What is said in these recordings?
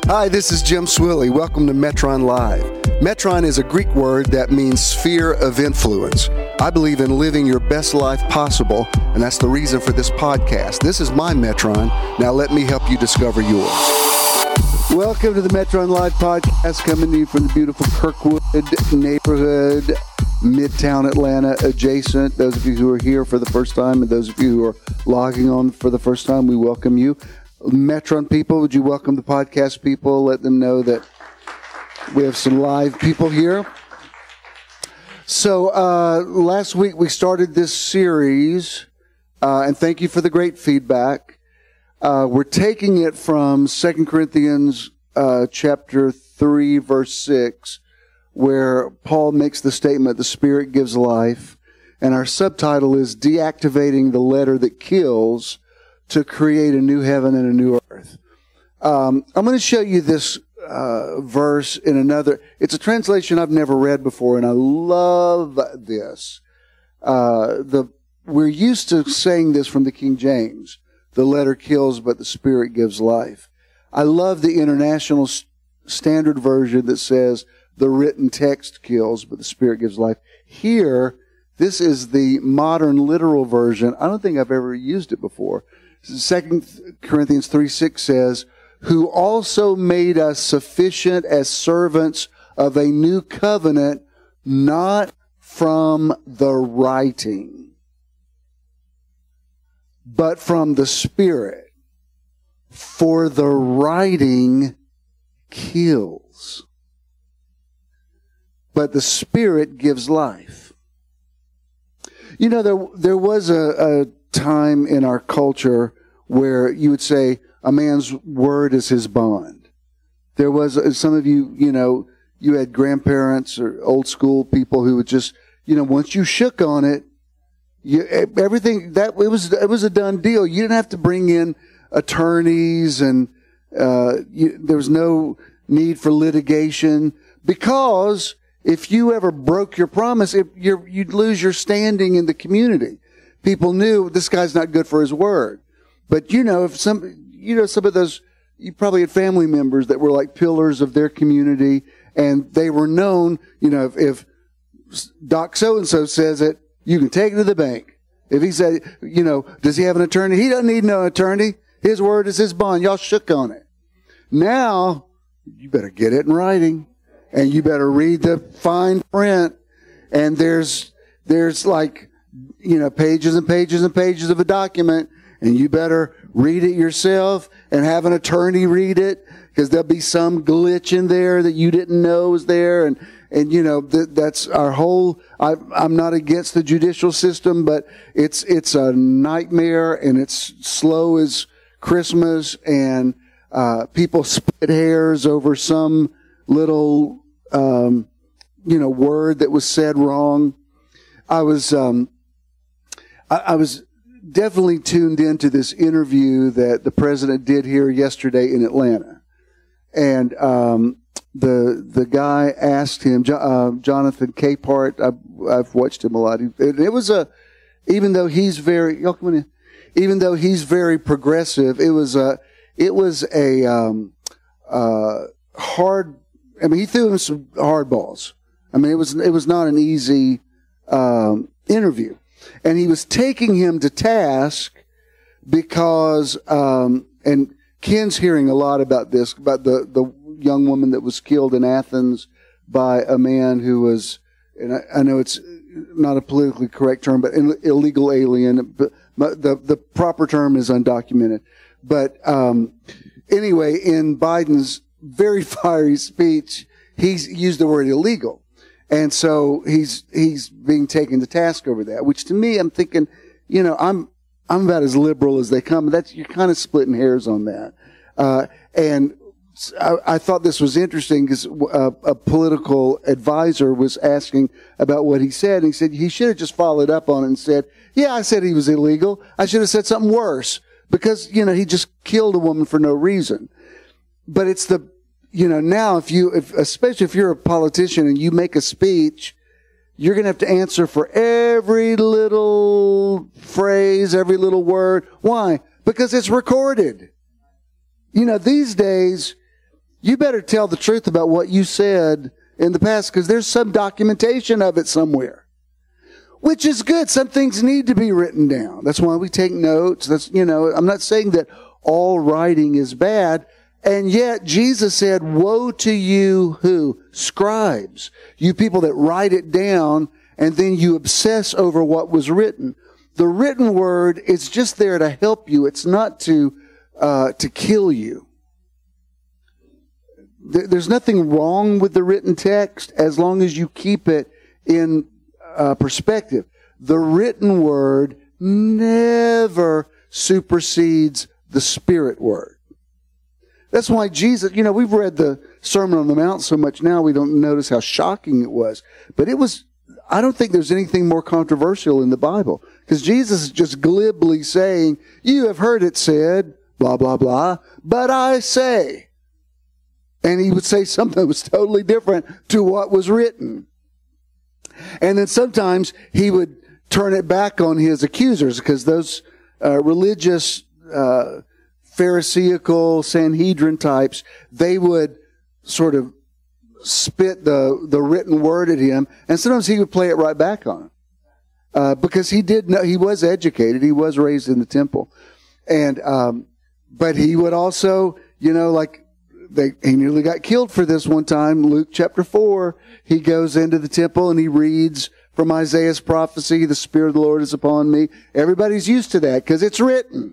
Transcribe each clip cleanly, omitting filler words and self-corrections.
Hi, this is Jim Swilley. Welcome to Metron Live. Metron is a Greek word that means sphere of influence. I believe in living your best life possible, and that's the reason for this podcast. This is my Metron. Now let me help you discover yours. Welcome to the Metron Live podcast, coming to you from the beautiful Kirkwood neighborhood, Midtown Atlanta adjacent. Those of you who are here for the first time and those of you who are logging on for the first time, we welcome you. Metron people, would you welcome the podcast people? Let them know that we have some live people here. So last week we started this series, and thank you for the great feedback. We're taking it from 2 Corinthians chapter 3, verse 6, where Paul makes the statement, the Spirit gives life, and our subtitle is Deactivating the Letter That Kills to Create a New Heaven and a New Earth. I'm going to show you this verse in another. It's a translation I've never read before, and I love this. We're used to saying this from the King James. The letter kills, but the Spirit gives life. I love the International Standard Version that says the written text kills, but the Spirit gives life. Here, this is the modern literal version. I don't think I've ever used it before. 2 Corinthians 3:6 says, who also made us sufficient as servants of a new covenant, not from the writing, but from the Spirit. For the writing kills, but the Spirit gives life. You know, there was a time in our culture where you would say a man's word is his bond. There was some of you, you had grandparents or old school people who would just, once you shook on it, everything that it was a done deal. You didn't have to bring in attorneys, and there was no need for litigation, because if you ever broke your promise, you'd lose your standing in the community. People knew this guy's not good for his word. But if some of those, you probably had family members that were like pillars of their community, and they were known, if Doc so-and-so says it, you can take it to the bank. If he said, does he have an attorney? He doesn't need no attorney. His word is his bond. Y'all shook on it. Now, you better get it in writing, and you better read the fine print, and there's like, pages and pages and pages of a document, and you better read it yourself and have an attorney read it, because there'll be some glitch in there that you didn't know was there. And that's our whole, I'm not against the judicial system, but it's a nightmare, and it's slow as Christmas, and people split hairs over some little, word that was said wrong. I was definitely tuned into this interview that the president did here yesterday in Atlanta. And the guy asked him, Jonathan Capehart, I've watched him a lot. It was even though he's very, y'all come in, even though he's very progressive, it was a hard, he threw him some hard balls. It was not an easy interview. And he was taking him to task because, and Ken's hearing a lot about this, about the young woman that was killed in Athens by a man who was, and I know it's not a politically correct term, but an illegal alien. But the proper term is undocumented. But anyway, in Biden's very fiery speech, he's used the word illegal. And so he's being taken to task over that, which to me, I'm thinking, I'm about as liberal as they come. You're kind of splitting hairs on that. And I thought this was interesting because a political advisor was asking about what he said. And he said he should have just followed up on it and said, yeah, I said he was illegal. I should have said something worse because, he just killed a woman for no reason. But it's now especially if you're a politician and you make a speech, you're going to have to answer for every little phrase, every little word. Why? Because it's recorded. These days, you better tell the truth about what you said in the past, because there's some documentation of it somewhere. Which is good. Some things need to be written down. That's why we take notes. I'm not saying that all writing is bad. And yet Jesus said, woe to you who? Scribes. You people that write it down and then you obsess over what was written. The written word is just there to help you. It's not to kill you. There's nothing wrong with the written text as long as you keep it in perspective. The written word never supersedes the spirit word. That's why Jesus, we've read the Sermon on the Mount so much now we don't notice how shocking it was. But I don't think there's anything more controversial in the Bible. Because Jesus is just glibly saying, you have heard it said, blah, blah, blah, but I say. And he would say something that was totally different to what was written. And then sometimes he would turn it back on his accusers, because those religious, Pharisaical, Sanhedrin types, they would sort of spit the written word at him, and sometimes he would play it right back on him. Because he did know, he was educated, he was raised in the temple. And, but he would also, he nearly got killed for this one time. Luke chapter 4, he goes into the temple and he reads from Isaiah's prophecy, the Spirit of the Lord is upon me. Everybody's used to that because it's written.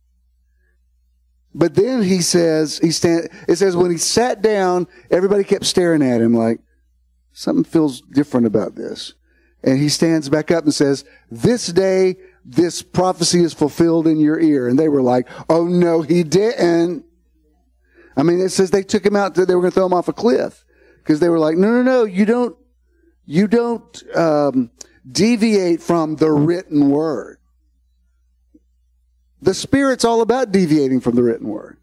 But then it says when he sat down, everybody kept staring at him like, something feels different about this. And he stands back up and says, this day, this prophecy is fulfilled in your ear. And they were like, oh no, he didn't. I mean, it says they took him out, they were going to throw him off a cliff. Because they were like, no, you don't deviate from the written word. The Spirit's all about deviating from the written word.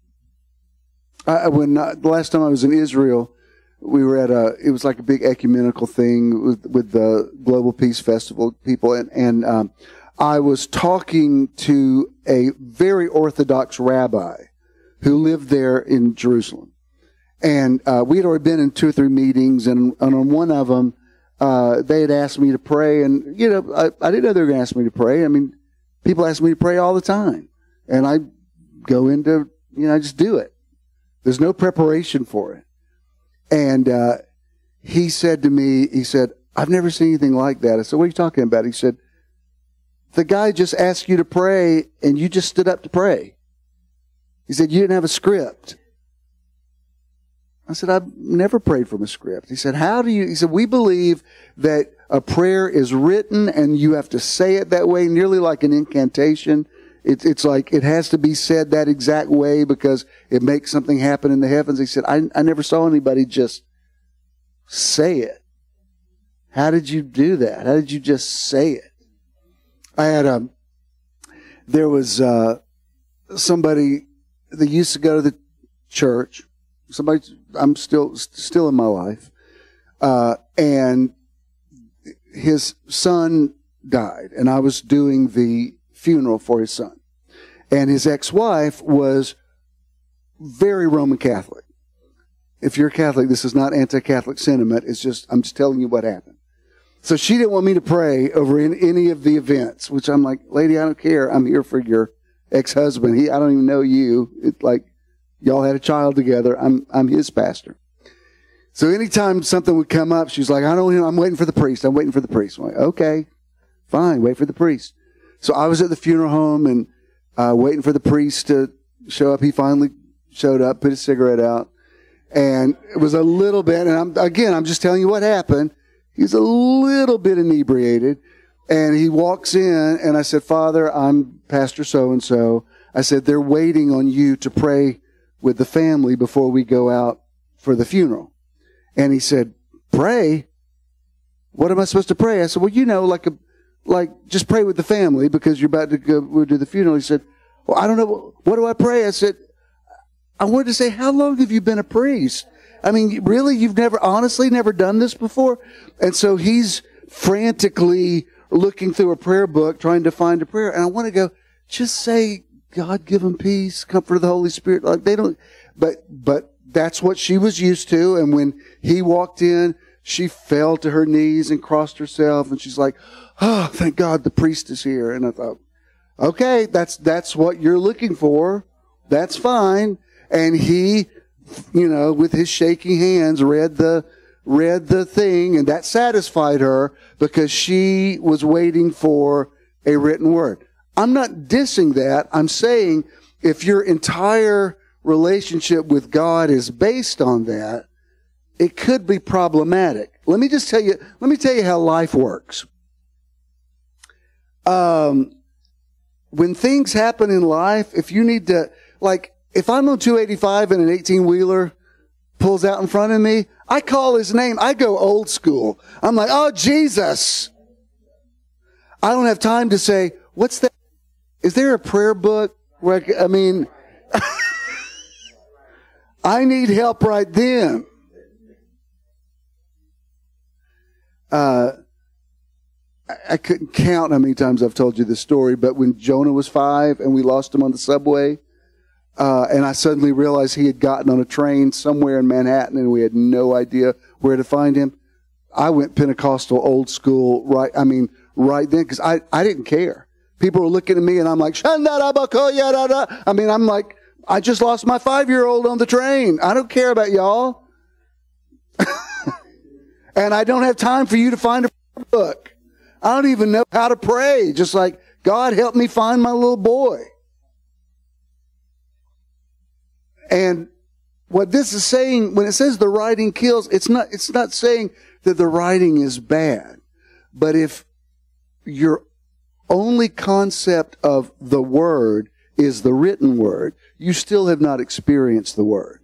The last time I was in Israel, we were it was like a big ecumenical thing with the Global Peace Festival people, and I was talking to a very Orthodox rabbi who lived there in Jerusalem. And we had already been in 2 or 3 meetings, and on one of them, they had asked me to pray, and, I didn't know they were going to ask me to pray. I mean, people ask me to pray all the time. And I go into, I just do it. There's no preparation for it. And he said to me, I've never seen anything like that. I said, what are you talking about? He said, the guy just asked you to pray, and you just stood up to pray. He said, you didn't have a script. I said, I've never prayed from a script. He said, he said, we believe that a prayer is written and you have to say it that way, nearly like an incantation. It's like it has to be said that exact way because it makes something happen in the heavens. He said, I never saw anybody just say it. How did you do that? How did you just say it? There was somebody that used to go to the church. I'm still in my life. And his son died, and I was doing the funeral for his son. And his ex-wife was very Roman Catholic. If you're Catholic, this is not anti-Catholic sentiment. I'm just telling you what happened. So she didn't want me to pray over any of the events, which I'm like, lady, I don't care. I'm here for your ex-husband. I don't even know you. It's like, y'all had a child together. I'm his pastor. So anytime something would come up, she's like, I'm waiting for the priest. I'm waiting for the priest. I'm like, okay, fine, wait for the priest. So I was at the funeral home and waiting for the priest to show up. He finally showed up, put his cigarette out. And it was a little bit, and I'm just telling you what happened. He's a little bit inebriated. And he walks in, and I said, Father, I'm Pastor so-and-so. I said, they're waiting on you to pray with the family before we go out for the funeral. And he said, pray? What am I supposed to pray? I said, well, like just pray with the family because you're about to go do the funeral. He said, well, I don't know. What do I pray? I said, I wanted to say, how long have you been a priest? I mean, really, you've honestly never done this before? And so he's frantically looking through a prayer book, trying to find a prayer. And I want to go, just say, God, give them peace, comfort of the Holy Spirit. Like they don't, but that's what she was used to. And when he walked in, she fell to her knees and crossed herself. And she's like, oh, thank God the priest is here. And I thought, okay, that's what you're looking for. That's fine. And he, with his shaking hands, read the thing, and that satisfied her because she was waiting for a written word. I'm not dissing that. I'm saying if your entire relationship with God is based on that, it could be problematic. Let me tell you how life works. When things happen in life, if you need to, like, if I'm on 285 and an 18-wheeler pulls out in front of me, I call his name. I go old school. I'm like, oh, Jesus. I don't have time to say, what's that? Is there a prayer book? I need help right then. I couldn't count how many times I've told you this story, but when Jonah was 5 and we lost him on the subway, and I suddenly realized he had gotten on a train somewhere in Manhattan and we had no idea where to find him, I went Pentecostal old school right then, because I didn't care. People were looking at me and I'm like, I'm like, I just lost my 5-year-old on the train. I don't care about y'all. And I don't have time for you to find a book. I don't even know how to pray. Just like, God, help me find my little boy. And what this is saying, when it says the writing kills, it's not saying that the writing is bad. But if your only concept of the word is the written word, you still have not experienced the word.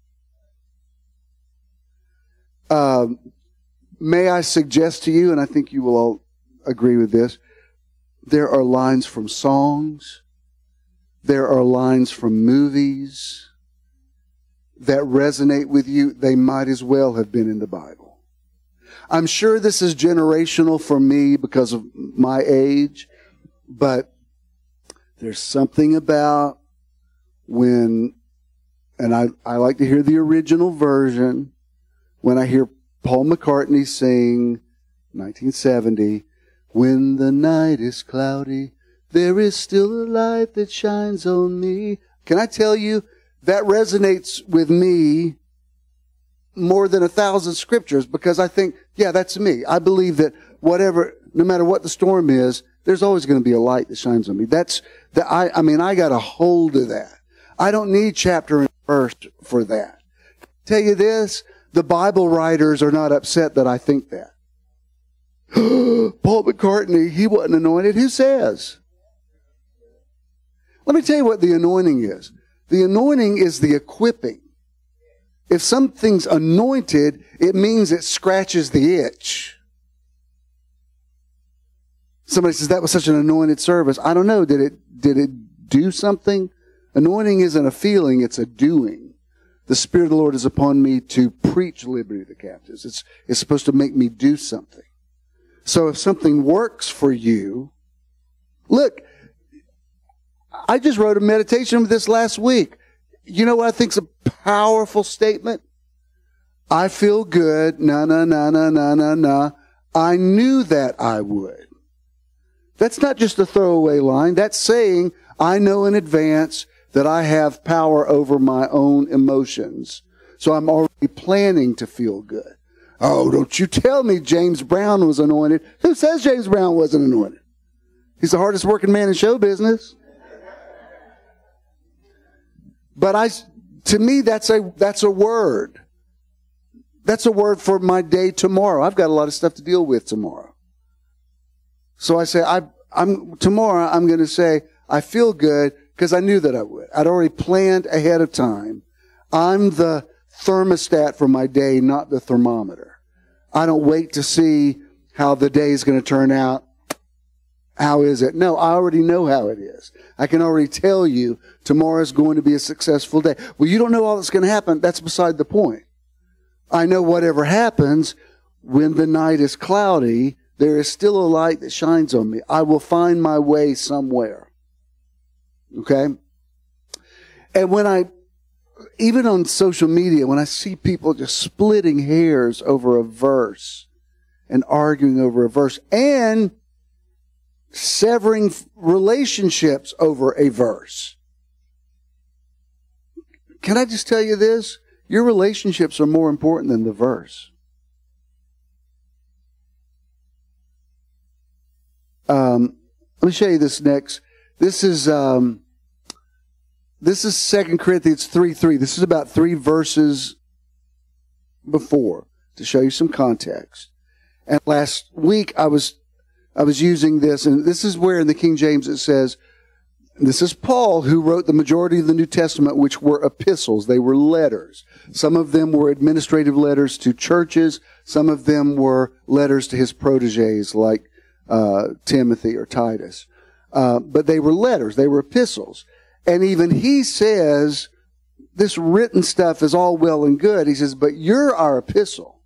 May I suggest to you, and I think you will all agree with this, there are lines from songs, there are lines from movies that resonate with you. They might as well have been in the Bible. I'm sure this is generational for me because of my age, but there's something about when, and I like to hear the original version, when I hear Paul McCartney sing 1970, when the night is cloudy, there is still a light that shines on me. Can I tell you, that resonates with me more than 1,000 scriptures, because I think, yeah, that's me. I believe that no matter what the storm is, there's always going to be a light that shines on me. I got a hold of that. I don't need chapter and verse for that. Tell you this, the Bible writers are not upset that I think that. Paul McCartney, he wasn't anointed. Who says? Let me tell you what the anointing is. The anointing is the equipping. If something's anointed, it means it scratches the itch. Somebody says, that was such an anointed service. I don't know. Did it do something? Anointing isn't a feeling, it's a doing. The Spirit of the Lord is upon me to preach liberty to the captives. It's supposed to make me do something. So if something works for you, look, I just wrote a meditation of this last week. You know what I think is a powerful statement? I feel good. Na, na, na, na, na, na, na. I knew that I would. That's not just a throwaway line. That's saying I know in advance that I have power over my own emotions. So I'm already planning to feel good. Oh, don't you tell me James Brown was anointed. Who says James Brown wasn't anointed? He's the hardest working man in show business. But to me, that's a word. That's a word for my day tomorrow. I've got a lot of stuff to deal with tomorrow. So I say, tomorrow I'm going to say, I feel good because I knew that I would. I'd already planned ahead of time. I'm the thermostat for my day, not the thermometer. I don't wait to see how the day is going to turn out. How is it? No, I already know how it is. I can already tell you tomorrow's going to be a successful day. Well, you don't know all that's going to happen. That's beside the point. I know whatever happens, when the night is cloudy, there is still a light that shines on me. I will find my way somewhere. Okay? And when I even on social media, when I see people just splitting hairs over a verse and arguing over a verse and severing relationships over a verse. Can I just tell you this? Your relationships are more important than the verse. Let me show you this next. This is 2 Corinthians 3:3. This is about 3 verses before to show you some context. And last week I was using this, and this is where in the King James it says, this is Paul who wrote the majority of the New Testament, which were epistles. They were letters. Some of them were administrative letters to churches. Some of them were letters to his proteges like Timothy or Titus. But they were letters. They were epistles. And even he says, this written stuff is all well and good. He says, but you're our epistle.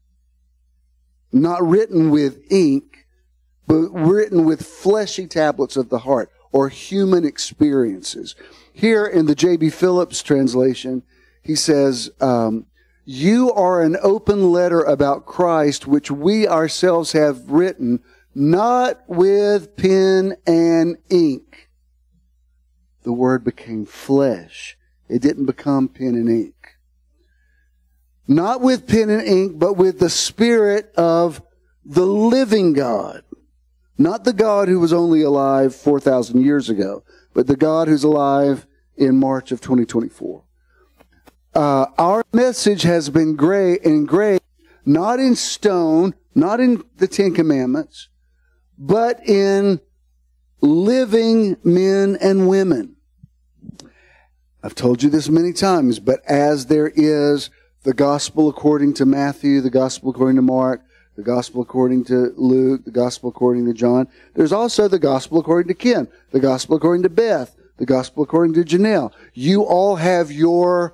Not written with ink, but written with fleshy tablets of the heart, or human experiences. Here in the J.B. Phillips translation, he says, you are an open letter about Christ, which we ourselves have written, not with pen and ink. The Word became flesh. It didn't become pen and ink. Not with pen and ink, but with the Spirit of the living God. Not the God who was only alive 4,000 years ago, but the God who's alive in March of 2024. Our message has been engraved not in stone, not in the Ten Commandments, but in living men and women. I've told you this many times, but as there is the gospel according to Matthew, the gospel according to Mark, the gospel according to Luke, the gospel according to John, there's also the gospel according to Ken, the gospel according to Beth, the gospel according to Janelle. You all have your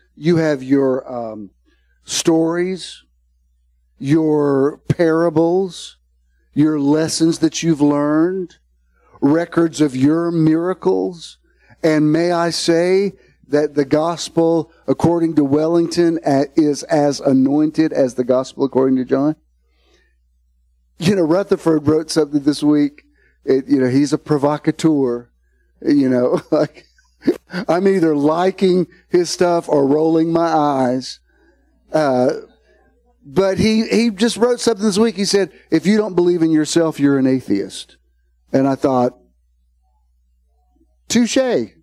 stories, your parables, your lessons that you've learned, records of your miracles. And may I say that the gospel according to Wellington is as anointed as the gospel according to John? You know, Rutherford wrote something this week. He's a provocateur. Like I'm either liking his stuff or rolling my eyes. But he just wrote something this week. He said, if you don't believe in yourself, you're an atheist. And I thought, touche.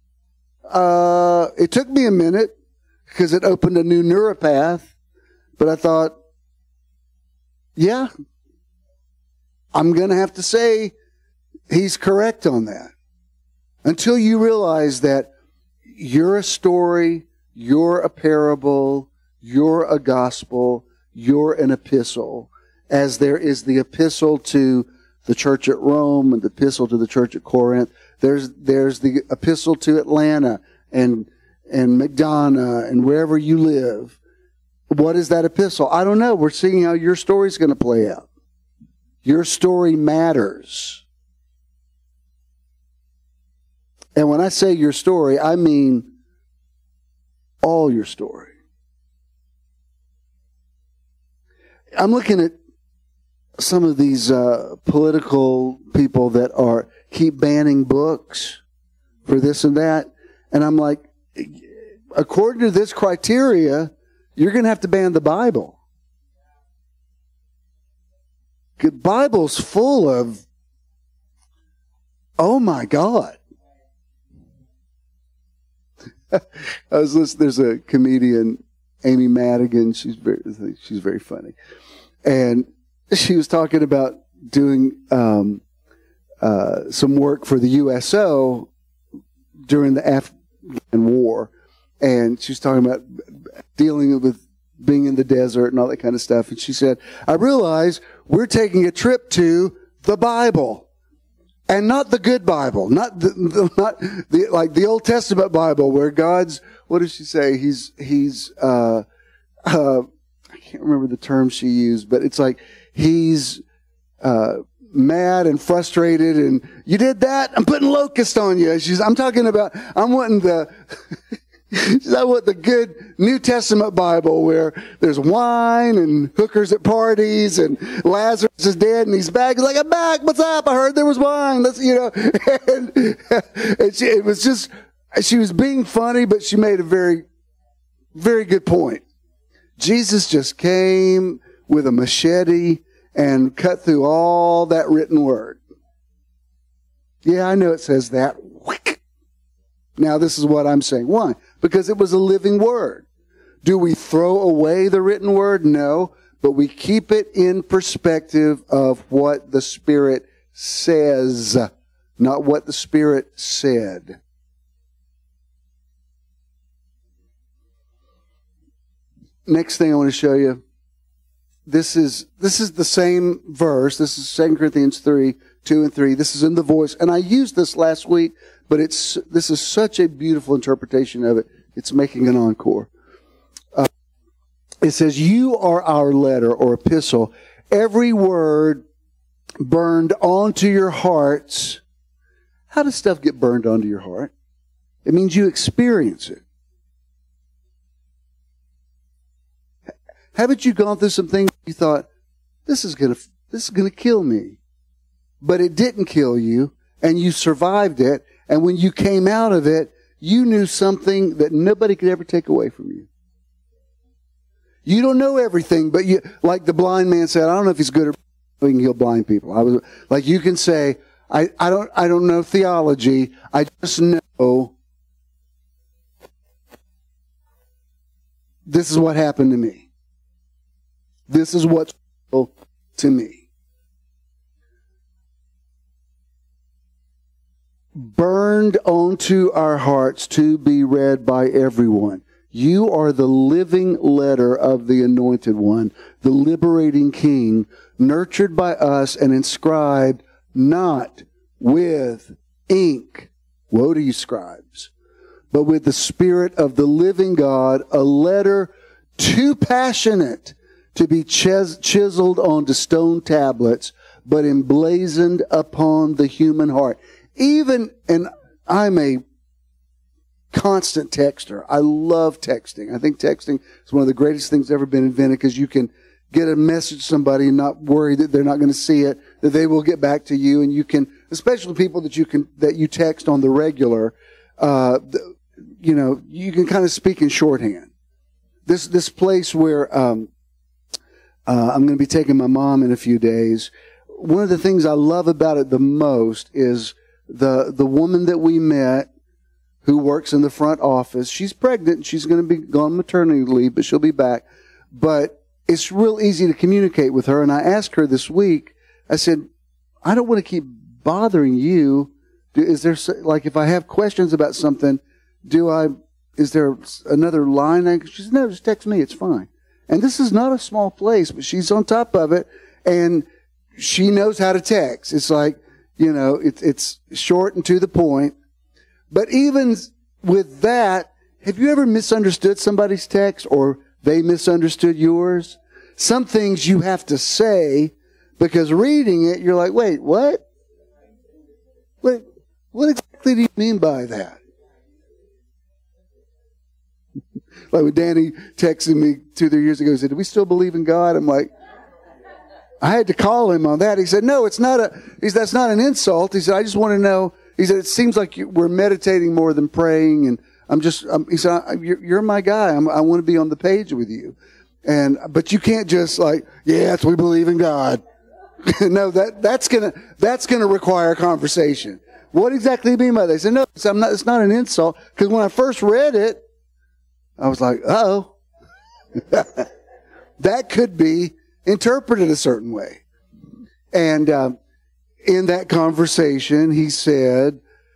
It took me a minute because it opened a new neuropath. But I thought, yeah, I'm going to have to say he's correct on that. Until you realize that you're a story, you're a parable, you're a gospel, you're an epistle, as there is the epistle to the church at Rome and the epistle to the church at Corinth. There's the epistle to Atlanta and McDonough and wherever you live. What is that epistle? I don't know. We're seeing how your story's going to play out. Your story matters. And when I say your story, I mean all your story. I'm looking at some of these political people that keep banning books for this and that. And I'm like, according to this criteria, you're going to have to ban the Bible. The Bible's full of, oh my God. I was listening, there's a comedian, Amy Madigan, she's very funny. And she was talking about doing some work for the USO during the Afghan war. And she was talking about dealing with being in the desert and all that kind of stuff. And she said, I realize we're taking a trip to the Bible. And not the good Bible, not the Old Testament Bible where God's, what does she say? I can't remember the term she used, but it's like he's mad and frustrated and you did that, I'm putting locust on you. I'm wanting the She said, I want the good New Testament Bible where there's wine and hookers at parties and Lazarus is dead and he's back. He's like, I'm back. What's up? I heard there was wine. She was being funny, but she made a very, very good point. Jesus just came with a machete and cut through all that written word. Yeah, I know it says that. Now, this is what I'm saying. Why? Because it was a living word. Do we throw away the written word? No, but we keep it in perspective of what the Spirit says, not what the Spirit said. Next thing I want to show you. This is the same verse. This is 2 Corinthians 3, 2 and 3. This is in the Voice. And I used this last week, but this is such a beautiful interpretation of it. It's making an encore. It says, you are our letter or epistle. Every word burned onto your hearts. How does stuff get burned onto your heart? It means you experience it. Haven't you gone through some things you thought, this is gonna kill me? But it didn't kill you, and you survived it, and when you came out of it, you knew something that nobody could ever take away from you. You don't know everything, but you, like the blind man said, I don't know if he's good at he can heal blind people. You can say, I don't know theology, I just know this is what happened to me. This is what's real to me. Burned onto our hearts to be read by everyone. You are the living letter of the Anointed One, the liberating King, nurtured by us and inscribed not with ink, woe to you scribes, but with the Spirit of the living God, a letter too passionate to be chiseled onto stone tablets, but emblazoned upon the human heart. And I'm a constant texter. I love texting. I think texting is one of the greatest things ever been invented because you can get a message to somebody and not worry that they're not going to see it, that they will get back to you, and you can, especially people that you text on the regular, you can kind of speak in shorthand. This place where I'm going to be taking my mom in a few days. One of the things I love about it the most is the woman that we met who works in the front office. She's pregnant. She's going to be gone maternity leave, but she'll be back. But it's real easy to communicate with her. And I asked her this week, I said, I don't want to keep bothering you. Is there, like, if I have questions about something, is there another line? She said, no, just text me. It's fine. And this is not a small place, but she's on top of it, and she knows how to text. It's like, it's short and to the point. But even with that, have you ever misunderstood somebody's text or they misunderstood yours? Some things you have to say because reading it, you're like, wait, what? What exactly do you mean by that? Like when Danny texted me 2-3 years ago, he said, do we still believe in God? I'm like, I had to call him on that. He said, no, that's not an insult. He said, I just want to know. He said, it seems like we're meditating more than praying. And he said, you're my guy. I want to be on the page with you. But you can't just like, yes, we believe in God. No, that's gonna require a conversation. What exactly do you mean by that? He said, no, it's not an insult. Because when I first read it, I was like, uh-oh. That could be interpreted a certain way. And in that conversation, he said,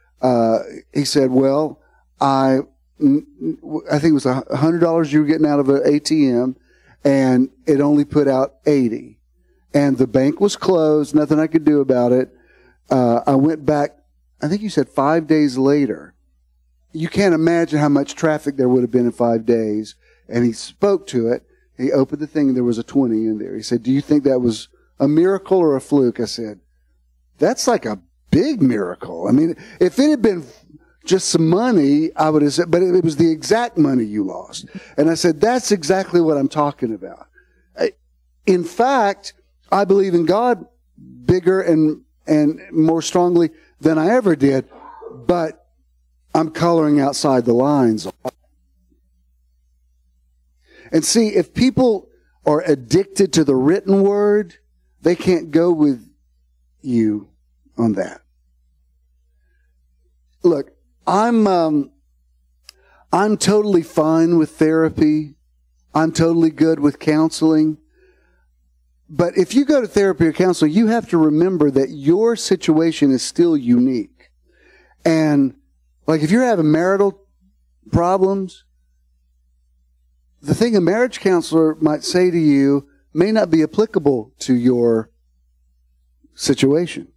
well, I think it was $100 you were getting out of an ATM, and it only put out $80. And the bank was closed, nothing I could do about it. I went back, I think you said 5 days later. You can't imagine how much traffic there would have been in 5 days. And he spoke to it. He opened the thing and there was a 20 in there. He said, do you think that was a miracle or a fluke? I said, that's like a big miracle. I mean, if it had been just some money, I would have said, but it was the exact money you lost. And I said, that's exactly what I'm talking about. In fact, I believe in God bigger and more strongly than I ever did, but I'm coloring outside the lines. And see, if people are addicted to the written word, they can't go with you on that. Look, I'm totally fine with therapy. I'm totally good with counseling. But if you go to therapy or counseling, you have to remember that your situation is still unique. And like if you're having marital problems, the thing a marriage counselor might say to you may not be applicable to your situation.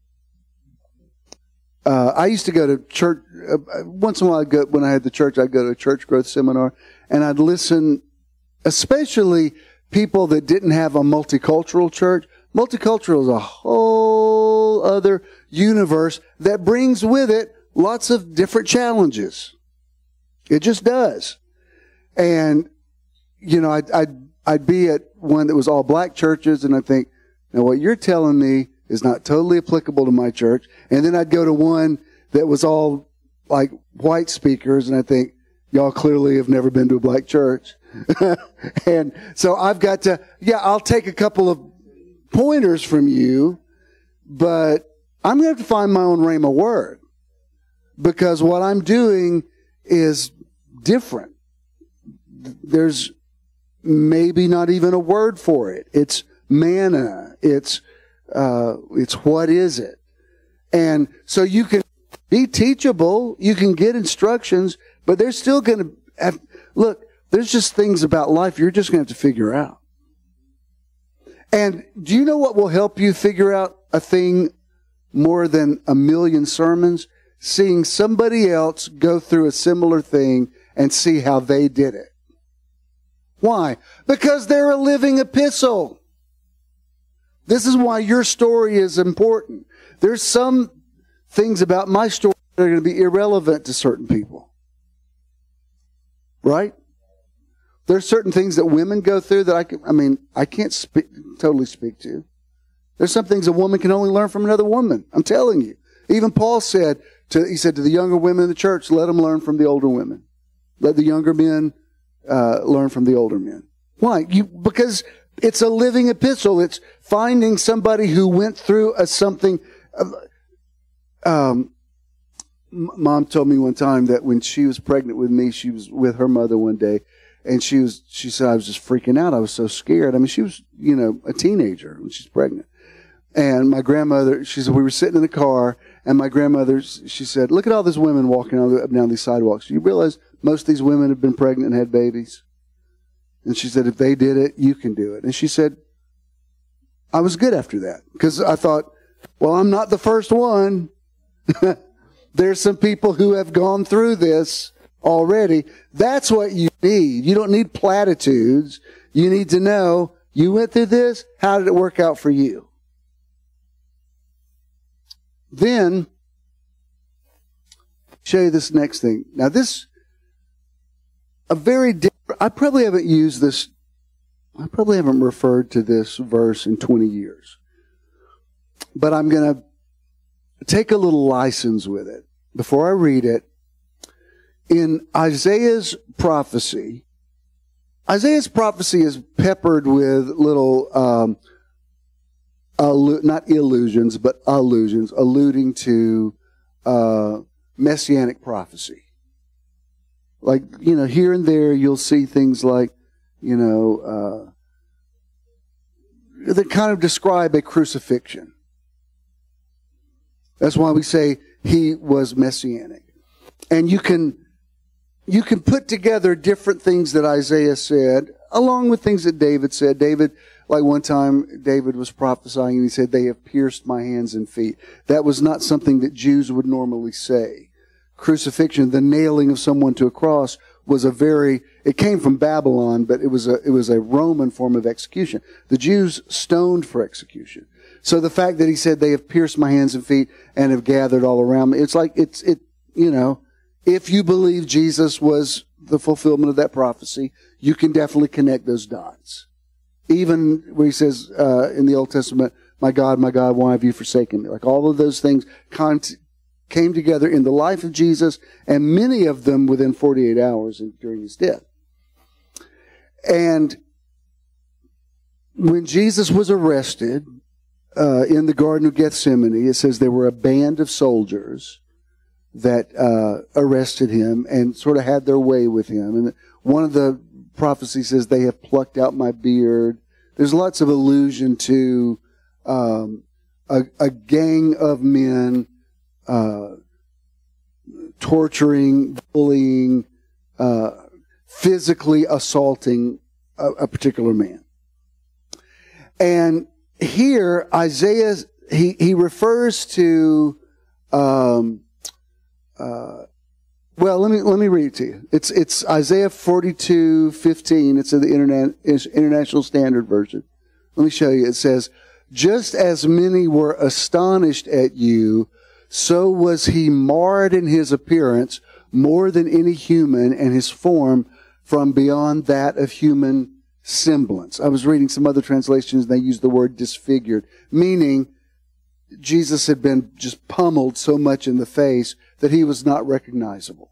I used to go to church, once in a while when I had the church, I'd go to a church growth seminar, and I'd listen, especially people that didn't have a multicultural church. Multicultural is a whole other universe that brings with it lots of different challenges. It just does. And, you know, I'd be at one that was all black churches, and I think, now what you're telling me is not totally applicable to my church. And then I'd go to one that was all like white speakers, and I think, y'all clearly have never been to a black church. And so I've got to, I'll take a couple of pointers from you, but I'm going to have to find my own rhema word, because what I'm doing is different. There's maybe not even a word for it. It's manna. It's what is it? And so you can be teachable, you can get instructions, but there's still going to have, look, there's just things about life you're just going to have to figure out. And do you know what will help you figure out a thing more than a million sermons? Seeing somebody else go through a similar thing and see how they did it. Why? Because they're a living epistle. This is why your story is important. There's some things about my story that are going to be irrelevant to certain people. Right? There's certain things that women go through that I can't totally speak to. There's some things a woman can only learn from another woman. I'm telling you. Even Paul said to the younger women in the church, let them learn from the older women. Let the younger men learn from the older men. Why? Because it's a living epistle. It's finding somebody who went through something. Mom told me one time that when she was pregnant with me, she was with her mother one day, and she said, I was just freaking out. I was so scared. I mean, she was, a teenager when she's pregnant. And my grandmother, she said, we were sitting in the car, and my grandmother, she said, look at all these women walking up and down these sidewalks. Do you realize most of these women have been pregnant and had babies? And she said, if they did it, you can do it. And she said, I was good after that, because I thought, well, I'm not the first one. There's some people who have gone through this already. That's what you need. You don't need platitudes. You need to know, you went through this, how did it work out for you? Then, show you this next thing. Now this, I probably haven't used this, I probably haven't referred to this verse in 20 years. But I'm going to take a little license with it before I read it. In Isaiah's prophecy is peppered with little, not illusions, but allusions, alluding to messianic prophecy. Like, here and there you'll see things like, that kind of describe a crucifixion. That's why we say he was messianic. And you can put together different things that Isaiah said, along with things that David said. David, like one time, David was prophesying and he said, they have pierced my hands and feet. That was not something that Jews would normally say. Crucifixion, the nailing of someone to a cross, was it came from Babylon, but it was a Roman form of execution. The Jews stoned for execution. So the fact that he said, they have pierced my hands and feet and have gathered all around me, it's like, if you believe Jesus was the fulfillment of that prophecy, you can definitely connect those dots. Even where he says in the Old Testament, my God, why have you forsaken me? Like all of those things came together in the life of Jesus, and many of them within 48 hours during his death. And when Jesus was arrested in the Garden of Gethsemane, it says there were a band of soldiers that arrested him and sort of had their way with him. And one of the prophecies says, they have plucked out my beard. There's lots of allusion to a gang of men torturing, bullying, physically assaulting a particular man. And here, Isaiah, he refers to, well, let me read it to you. It's Isaiah 42:15. It's in the International Standard Version. Let me show you. It says, just as many were astonished at you, so was he marred in his appearance more than any human, and his form from beyond that of human semblance. I was reading some other translations, and they use the word disfigured, meaning Jesus had been just pummeled so much in the face that he was not recognizable.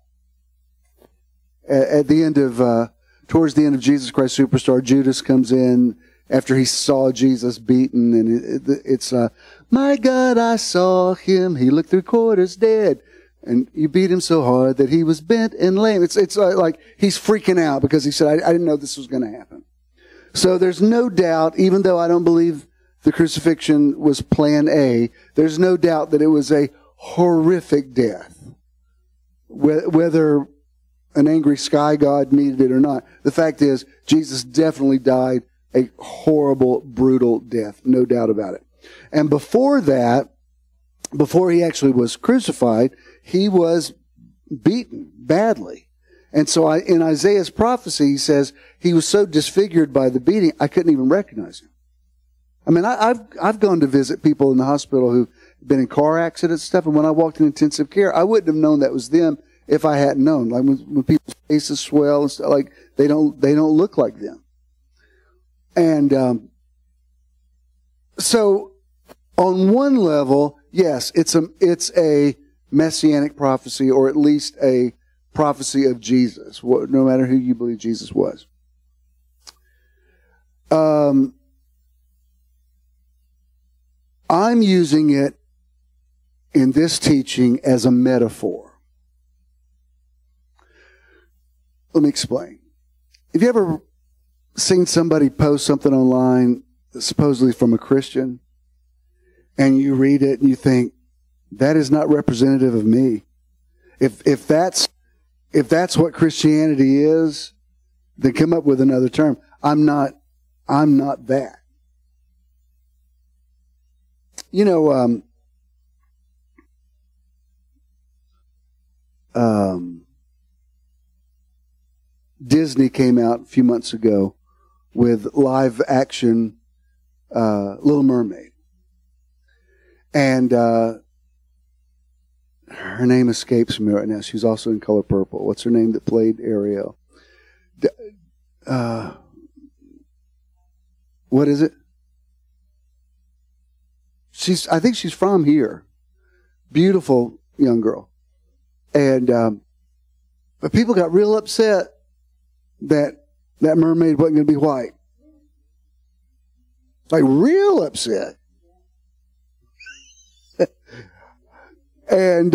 At the end of, towards the end of Jesus Christ Superstar, Judas comes in after he saw Jesus beaten, and it's my God, I saw him. He looked 3/4 dead, and you beat him so hard that he was bent and lame. It's like he's freaking out because he said, I didn't know this was going to happen. So there's no doubt, even though I don't believe the crucifixion was plan A, there's no doubt that it was a horrific death. Whether an angry sky god needed it or not, the fact is, Jesus definitely died a horrible, brutal death, no doubt about it. And before that, before he actually was crucified, he was beaten badly. And so in Isaiah's prophecy, he says, he was so disfigured by the beating, I couldn't even recognize him. I mean, I've gone to visit people in the hospital who've been in car accidents and stuff, and when I walked in intensive care, I wouldn't have known that was them if I hadn't known. Like when people's faces swell and stuff, like they don't look like them. And so on one level, yes, it's a messianic prophecy, or at least a prophecy of Jesus, no matter who you believe Jesus was. I'm using it in this teaching as a metaphor. Let me explain. Have you ever seen somebody post something online, supposedly from a Christian, and you read it and you think, that is not representative of me? If that's what Christianity is, then come up with another term. I'm not that. You know, Disney came out a few months ago with live action Little Mermaid. And her name escapes me right now. She's also in Color Purple. What's her name that played Ariel? What is it? I think she's from here. Beautiful young girl. And but people got real upset that mermaid wasn't going to be white. Like real upset. And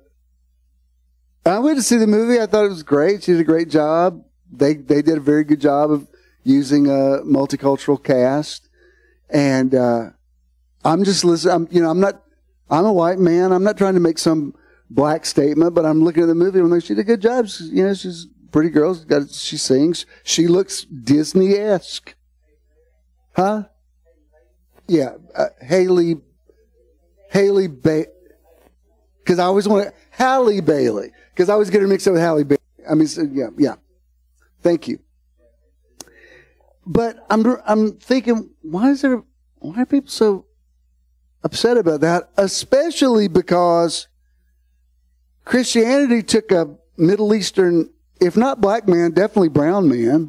I went to see the movie. I thought it was great. She did a great job. They did a very good job of using a multicultural cast. And I'm just listening. I'm a white man. I'm not trying to make some black statement, but I'm looking at the movie and I'm like, she did a good job. She's a pretty girl. She sings. She looks Disney-esque. Huh? Yeah. Halle Bailey. Because I always want to, Halle Bailey. Because I always get her mixed up with Halle Bailey. I mean, so, yeah. Thank you. But I'm thinking, why are people so upset about that? Especially because Christianity took Middle Eastern, if not black man, definitely brown man,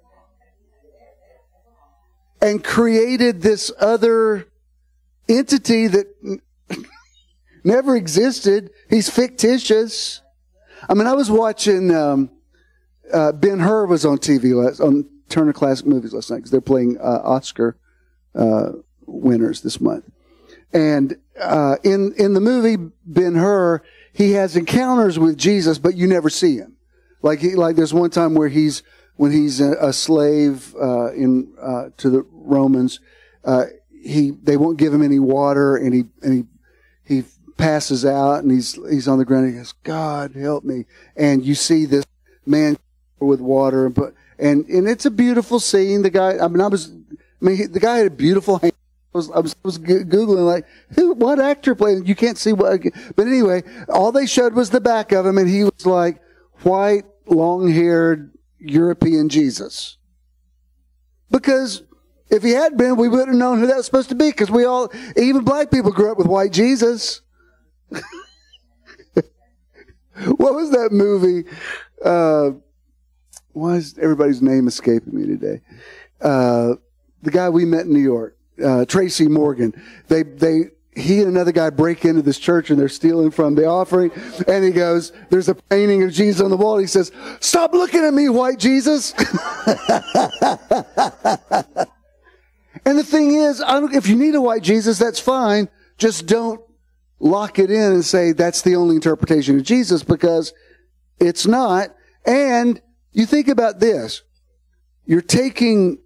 and created this other entity that never existed. He's fictitious. I mean, I was watching, Ben-Hur was on TV, on Turner Classic Movies last night, because they're playing Oscar winners this month. And in the movie Ben-Hur, he has encounters with Jesus, but you never see him. Like there's one time where when he's a slave to the Romans, they won't give him any water, and he passes out, and he's on the ground, and he goes, "God help me!" And you see this man with water, and it's a beautiful scene. The guy, the guy had a beautiful hand. I was Googling, like, what actor played? You can't see what, but anyway, all they showed was the back of him, and he was like white, long-haired European Jesus. Because if he had been, we would have known who that was supposed to be, because even black people grew up with white Jesus. What was that movie? Why is everybody's name escaping me today? The guy we met in New York, Tracy Morgan. He and another guy break into this church, and they're stealing from the offering. And he goes, there's a painting of Jesus on the wall. He says, "Stop looking at me, white Jesus." And the thing is, if you need a white Jesus, that's fine. Just don't lock it in and say that's the only interpretation of Jesus, because it's not. And you think about this. You're taking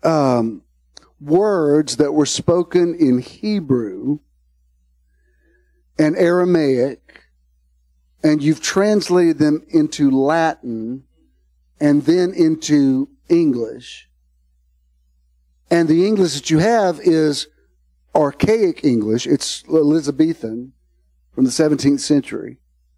words that were spoken in Hebrew and Aramaic, and you've translated them into Latin and then into English. And the English that you have is archaic English. It's Elizabethan from the 17th century.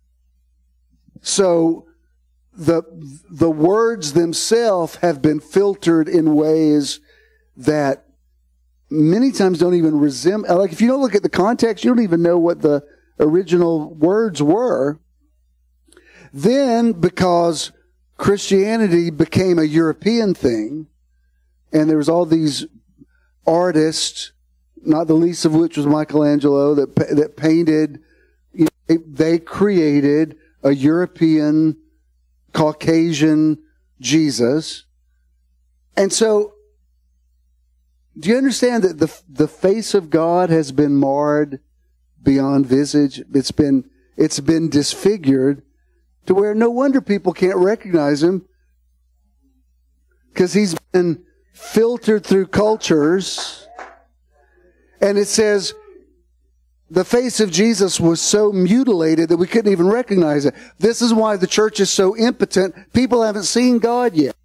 So the words themselves have been filtered in ways that many times don't even resemble. Like, if you don't look at the context, you don't even know what the original words were. Then, because Christianity became a European thing, and there was all these artists, not the least of which was Michelangelo, that painted. They created a European, Caucasian Jesus. And so, do you understand that the face of God has been marred beyond visage? It's been disfigured to where no wonder people can't recognize him, because he's been filtered through cultures. And it says the face of Jesus was so mutilated that we couldn't even recognize it. This is why the church is so impotent. People haven't seen God yet.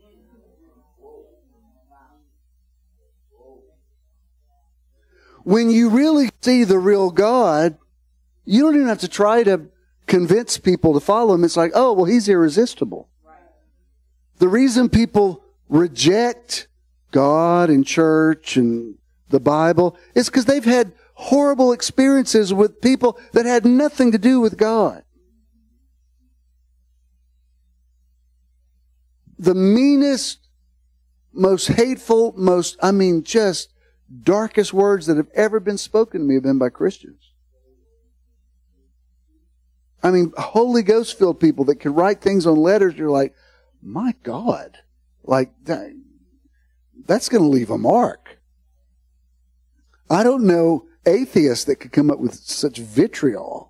When you really see the real God, you don't even have to try to convince people to follow him. It's like, oh, well, he's irresistible. The reason people reject God and church and the Bible is because they've had horrible experiences with people that had nothing to do with God. The meanest, most hateful, just darkest words that have ever been spoken to me have been by Christians. I mean, Holy Ghost filled people that could write things on letters. You're like, my God, like that's going to leave a mark. I don't know atheists that could come up with such vitriol.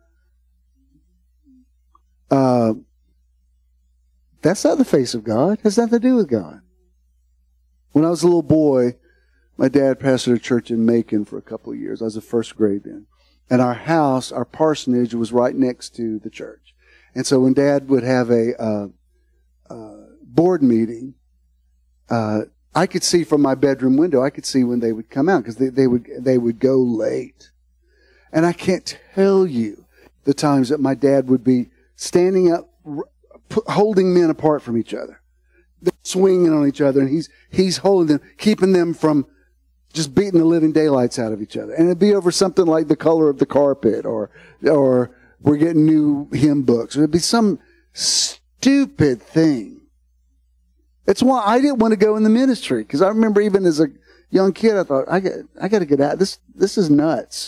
That's not the face of God. It has nothing to do with God. When I was a little boy, my dad pastored a church in Macon for a couple of years. I was in first grade then. And our house, our parsonage, was right next to the church. And so when Dad would have a board meeting, I could see from my bedroom window, I could see when they would come out, because they would go late. And I can't tell you the times that my dad would be standing up, holding men apart from each other. They're swinging on each other, and he's holding them, keeping them from just beating the living daylights out of each other. And it'd be over something like the color of the carpet, or we're getting new hymn books. It'd be some stupid thing. It's why I didn't want to go in the ministry, because I remember even as a young kid, I thought, I got to get out. This is nuts.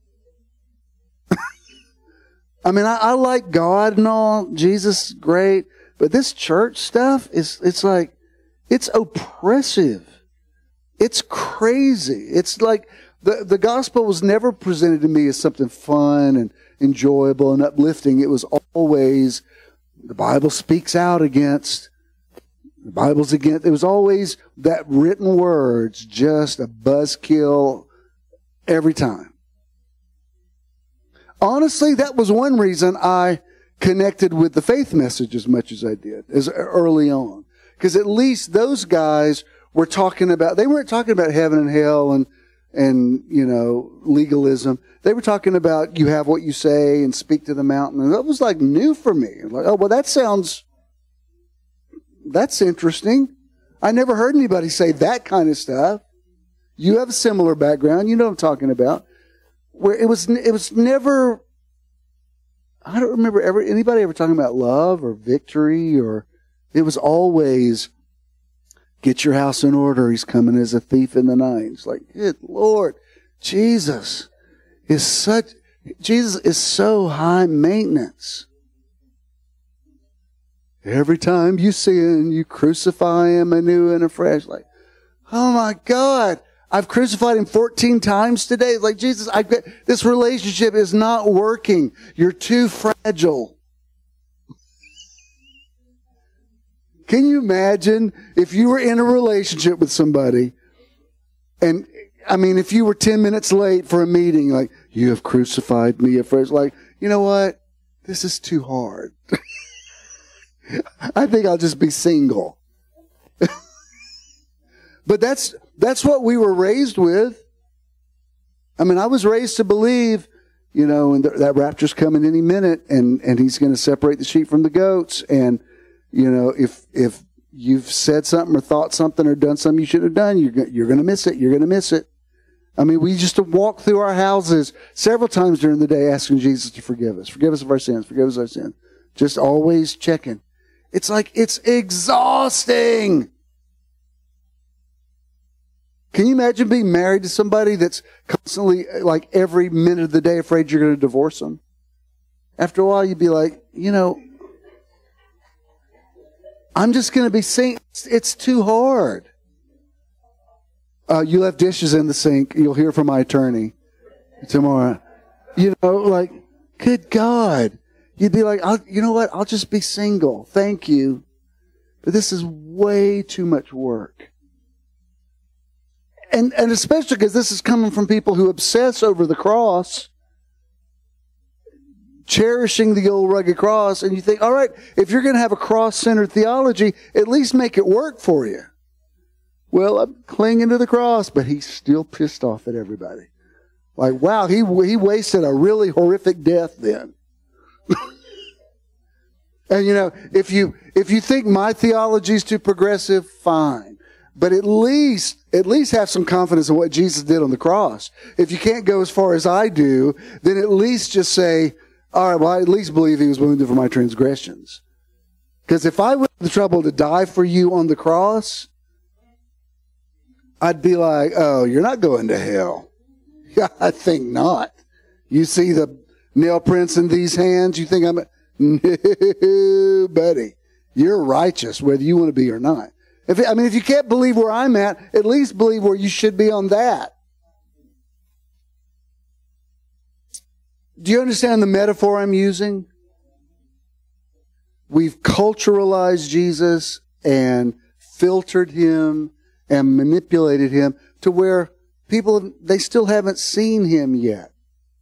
I mean, I like God and all. Jesus, great. But this church stuff it's like, it's oppressive. It's crazy. It's like the gospel was never presented to me as something fun and enjoyable and uplifting. It was always, the Bible speaks out against. The Bible's against. It was always that written word's just a buzzkill every time. Honestly, that was one reason I connected with the faith message as much as I did, as early on. Because at least those guys were talking about, they weren't talking about heaven and hell and legalism. They were talking about you have what you say and speak to the mountain. And that was like new for me. Like, oh, well, that's interesting. I never heard anybody say that kind of stuff. You have a similar background. You know what I'm talking about. Where it was never, I don't remember anybody ever talking about love or victory, or it was always, get your house in order. He's coming as a thief in the night. It's like, good Lord, Jesus is so high maintenance. Every time you sin, you crucify him anew and afresh. Like, oh my God, I've crucified him 14 times today. Like, Jesus, this relationship is not working. You're too fragile. Can you imagine if you were in a relationship with somebody, and I mean, if you were 10 minutes late for a meeting, like, you have crucified me afresh. Like, you know what? This is too hard. I think I'll just be single. But that's what we were raised with. I mean, I was raised to believe, and that rapture's coming any minute, and he's going to separate the sheep from the goats. And, if you've said something or thought something or done something you should have done, you're going to miss it. You're going to miss it. I mean, we used to walk through our houses several times during the day asking Jesus to forgive us. Forgive us of our sins. Forgive us of our sins. Just always checking. It's like, it's exhausting. Can you imagine being married to somebody that's constantly, like, every minute of the day afraid you're going to divorce them? After a while, you'd be like, I'm just going to be saying, it's too hard. You left dishes in the sink. You'll hear from my attorney tomorrow. Like, good God. You'd be like, you know what? I'll just be single. Thank you. But this is way too much work. And especially because this is coming from people who obsess over the cross, cherishing the old rugged cross. And you think, all right, if you're going to have a cross-centered theology, at least make it work for you. Well, I'm clinging to the cross, but he's still pissed off at everybody. Like, wow, he wasted a really horrific death then. And if you think my theology is too progressive, fine. But at least have some confidence in what Jesus did on the cross. If you can't go as far as I do, then at least just say, all right, well, I at least believe he was wounded for my transgressions. Because if I went to the trouble to die for you on the cross, I'd be like, oh, you're not going to hell. Yeah, I think not. You see the nail prints in these hands, you think no, buddy. You're righteous, whether you want to be or not. If you can't believe where I'm at least believe where you should be on that. Do you understand the metaphor I'm using? We've culturalized Jesus and filtered him and manipulated him to where people, they still haven't seen him yet.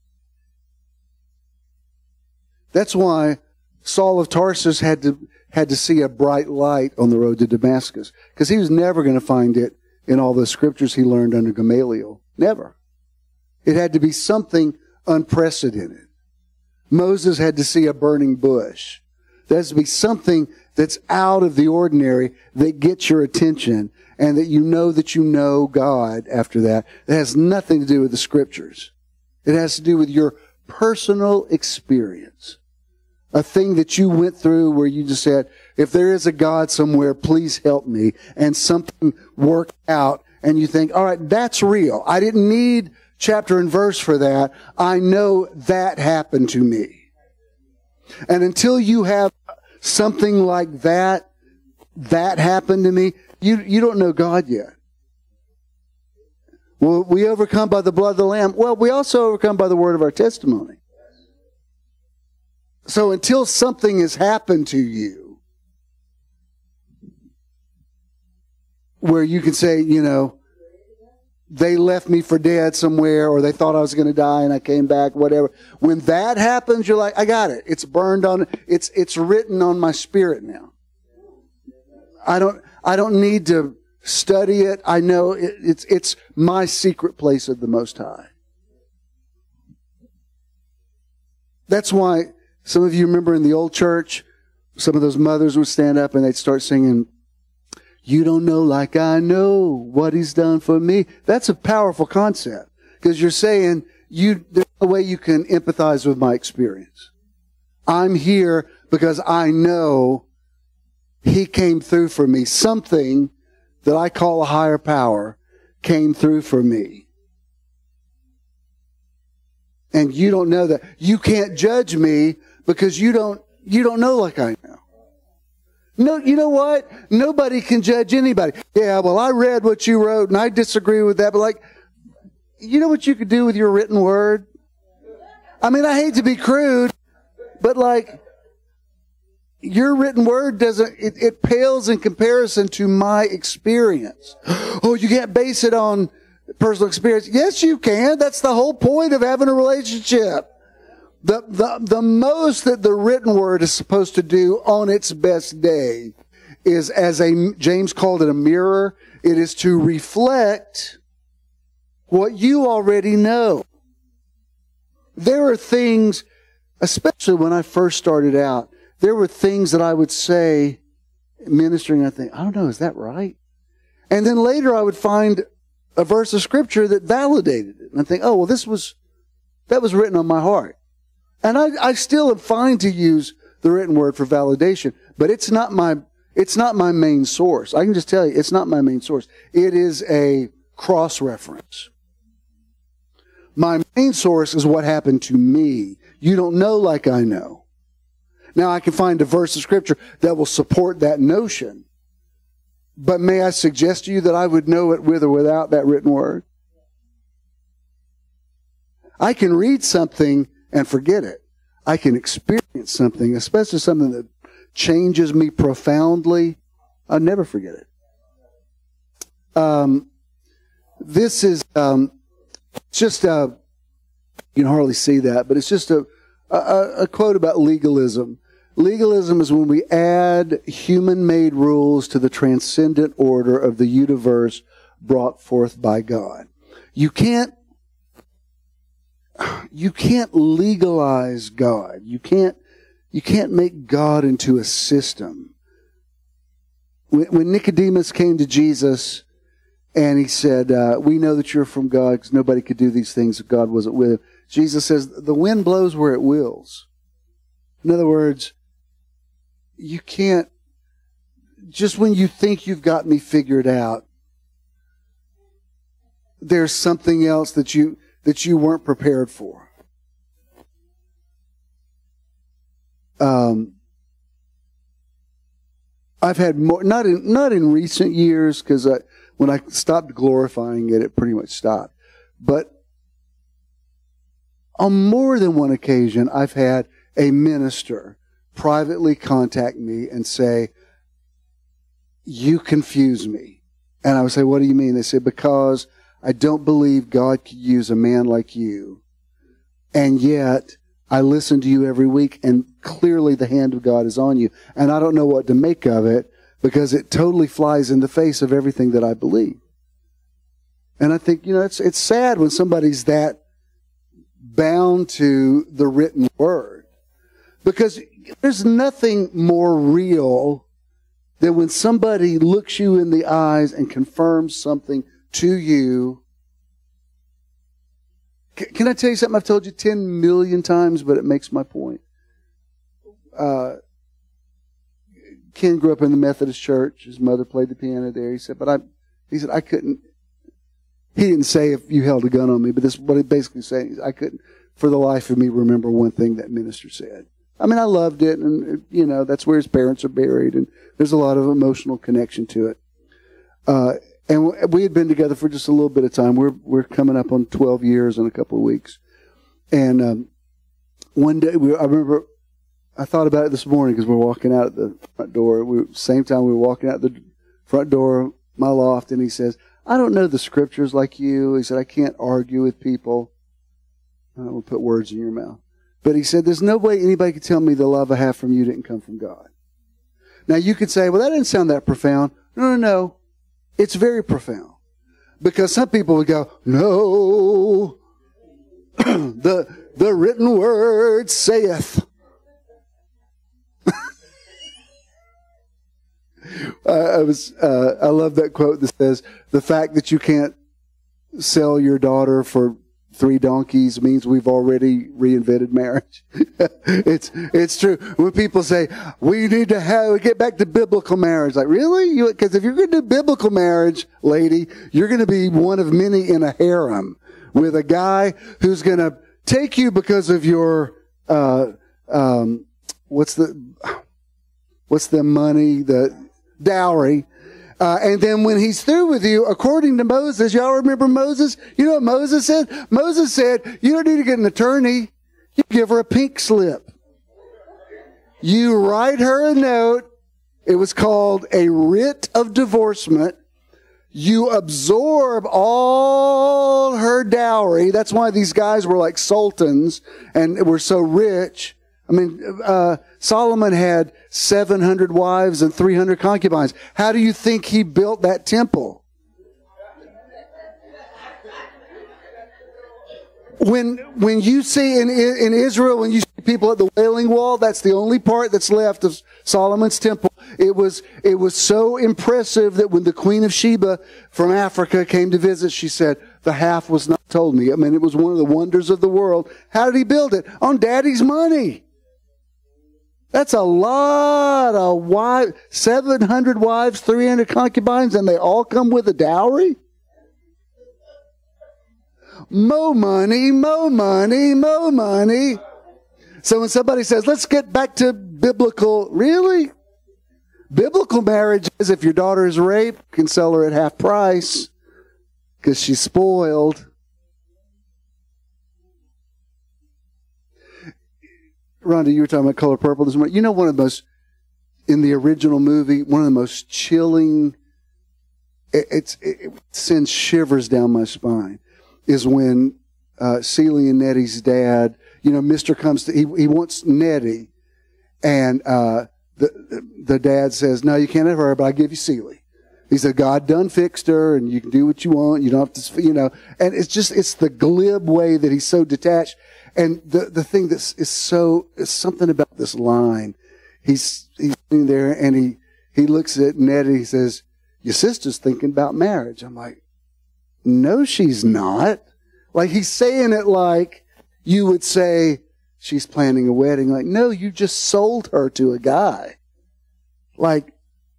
That's why Saul of Tarsus had to see a bright light on the road to Damascus, because he was never going to find it in all the scriptures he learned under Gamaliel. Never. It had to be something unprecedented. Moses had to see a burning bush. There has to be something that's out of the ordinary that gets your attention, and that you know God after that. It has nothing to do with the scriptures. It has to do with your personal experience. A thing that you went through where you just said, if there is a God somewhere, please help me. And something worked out and you think, all right, that's real. I didn't need chapter and verse for that. I know that happened to me. And until you have something like that happened to me, you don't know God yet. Well, we overcome by the blood of the Lamb. Well, we also overcome by the word of our testimony. So until something has happened to you, where you can say, they left me for dead somewhere, or they thought I was going to die and I came back, whatever. When that happens, you're like, I got it. It's burned on, it's written on my spirit now. I don't need to study it. I know it's my secret place of the Most High. That's why some of you remember in the old church, some of those mothers would stand up and they'd start singing, "You don't know like I know what He's done for me." That's a powerful concept, because you're saying there's no way you can empathize with my experience. I'm here because I know He came through for me. Something that I call a higher power came through for me. And you don't know that. You can't judge me because you don't know like I know. No, you know what? Nobody can judge anybody. Yeah, well, I read what you wrote and I disagree with that, but you know what you could do with your written word? I mean, I hate to be crude, but your written word it pales in comparison to my experience. Oh, you can't base it on personal experience. Yes, you can. That's the whole point of having a relationship. The most that the written word is supposed to do on its best day is, James called it a mirror, it is to reflect what you already know. There are things, especially when I first started out, there were things that I would say ministering, I think, I don't know, is that right? And then later I would find a verse of scripture that validated it. And I think, oh, well, that was written on my heart. And I still am fine to use the written word for validation, but it's not my main source. I can just tell you, it's not my main source. It is a cross-reference. My main source is what happened to me. You don't know like I know. Now, I can find a verse of scripture that will support that notion. But may I suggest to you that I would know it with or without that written word? I can read something and forget it. I can experience something, especially something that changes me profoundly. I'll never forget it. This is just you can hardly see that, but it's just a quote about legalism. Legalism is when we add human-made rules to the transcendent order of the universe brought forth by God. You can't legalize God. You can't make God into a system. When Nicodemus came to Jesus and he said, "We know that you're from God because nobody could do these things if God wasn't with him," Jesus says, "The wind blows where it wills." In other words, you can't, just when you think you've got me figured out, there's something else that you weren't prepared for. I've had more, not in recent years, because when I stopped glorifying it, it pretty much stopped. But on more than one occasion, I've had a minister privately contact me and say, "You confuse me." And I would say, "What do you mean?" They said, "Because I don't believe God could use a man like you. And yet, I listen to you every week, and clearly the hand of God is on you. And I don't know what to make of it, because it totally flies in the face of everything that I believe." And I think, it's sad when somebody's that bound to the written word. Because there's nothing more real than when somebody looks you in the eyes and confirms something to you. Can I tell you something I've told you 10 million times, but it makes my point? Ken grew up in the Methodist church. His mother played the piano there. He said, he said, I couldn't, he didn't say if you held a gun on me, but this is what he basically saying is I couldn't, for the life of me, remember one thing that minister said. I mean, I loved it, and, you know, that's where his parents are buried, and there's a lot of emotional connection to it. And we had been together for just a little bit of time. We're coming up on 12 years in a couple of weeks. And one day, I remember, I thought about it this morning because we're walking out at the front door. Same time we were walking out the front door of my loft, and he says, I don't know the scriptures like you. He said, I can't argue with people. I don't want to put words in your mouth. But he said, there's no way anybody could tell me the love I have from you didn't come from God. Now you could say, well, that didn't sound that profound. No. It's very profound. Because some people would go, no, the written word saith. I love that quote that says, the fact that you can't sell your daughter for 3 donkeys means we've already reinvented marriage. It's true. When people say, we need to get back to biblical marriage, like, really? Because if you're going to do biblical marriage, lady, you're going to be one of many in a harem with a guy who's going to take you because of your, what's the money, the dowry. And then when he's through with you, according to Moses, y'all remember Moses? You know what Moses said? Moses said, you don't need to get an attorney. You give her a pink slip. You write her a note. It was called a writ of divorcement. You absorb all her dowry. That's why these guys were like sultans and were so rich. I mean, Solomon had 700 wives and 300 concubines. How do you think he built that temple? When you see in Israel, when you see people at the Wailing Wall, that's the only part that's left of Solomon's temple. It was so impressive that when the Queen of Sheba from Africa came to visit, she said, the half was not told me. I mean, it was one of the wonders of the world. How did he build it? On Daddy's money. That's a lot of wives, 700 wives, 300 concubines, and they all come with a dowry? Mo money, mo money, mo money. So when somebody says, let's get back to biblical, really? Biblical marriage is if your daughter is raped, you can sell her at half price because she's spoiled. Rhonda, you were talking about Color Purple this morning. You know, one of the most, in the original movie, one of the most chilling, it sends shivers down my spine, is when Celie and Nettie's dad, you know, Mr. comes to, he wants Nettie, and the dad says, no, you can't have her, but I'll give you Celie. He said, God done fixed her, and you can do what you want. You don't have to, you know. And it's the glib way that he's so detached. And the thing that is something about this line. He's sitting there and he looks at Nettie. He says, your sister's thinking about marriage. I'm like, no, she's not. Like, he's saying it like you would say she's planning a wedding. Like, no, you just sold her to a guy. Like,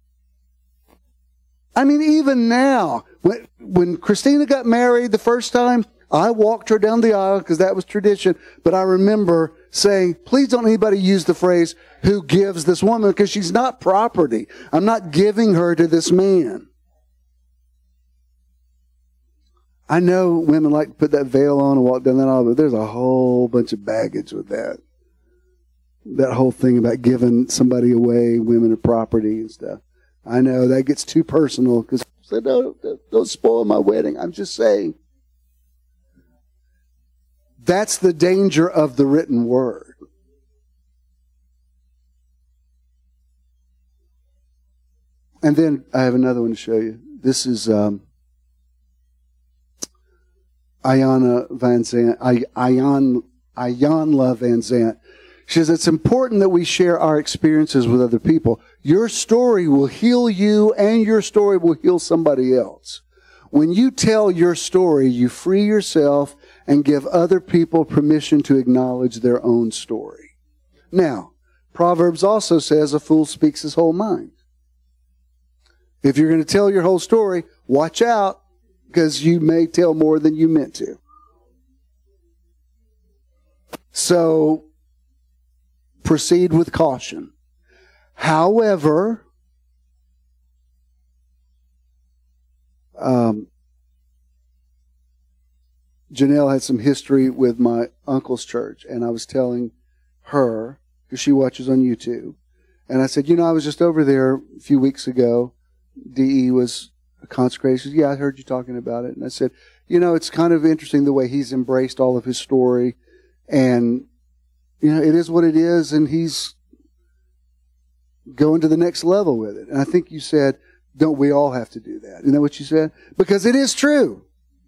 I mean, even now, when Christina got married the first time, I walked her down the aisle because that was tradition. But I remember saying, please don't anybody use the phrase, who gives this woman, because she's not property. I'm not giving her to this man. I know women like to put that veil on and walk down that aisle, but there's a whole bunch of baggage with that. That whole thing about giving somebody away, women are property and stuff. I know that gets too personal because don't spoil my wedding. I'm just saying. That's the danger of the written word. And then I have another one to show you. This is Iyanla Van Zandt. She says, it's important that we share our experiences with other people. Your story will heal you, and your story will heal somebody else. When you tell your story, you free yourself and give other people permission to acknowledge their own story. Now, Proverbs also says a fool speaks his whole mind. If you're going to tell your whole story, watch out, because you may tell more than you meant to. So, proceed with caution. However, Janelle had some history with my uncle's church, and I was telling her, because she watches on YouTube, and I said, I was just over there a few weeks ago. DE was consecrated. She said, yeah, I heard you talking about it. And I said, it's kind of interesting the way he's embraced all of his story, and, it is what it is, and he's going to the next level with it. And I think you said, don't we all have to do that? Isn't that what you said? Because it is true.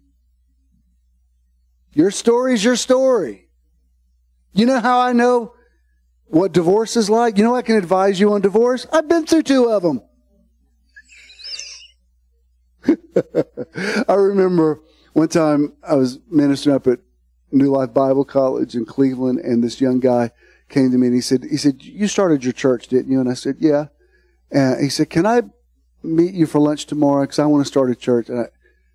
Your story is your story. You know how I know what divorce is like? I can advise you on divorce. I've been through 2 of them. I remember one time I was ministering up at New Life Bible College in Cleveland, and this young guy came to me and he said, you started your church, didn't you? And I said, yeah. And he said, can I meet you for lunch tomorrow? Because I want to start a church. And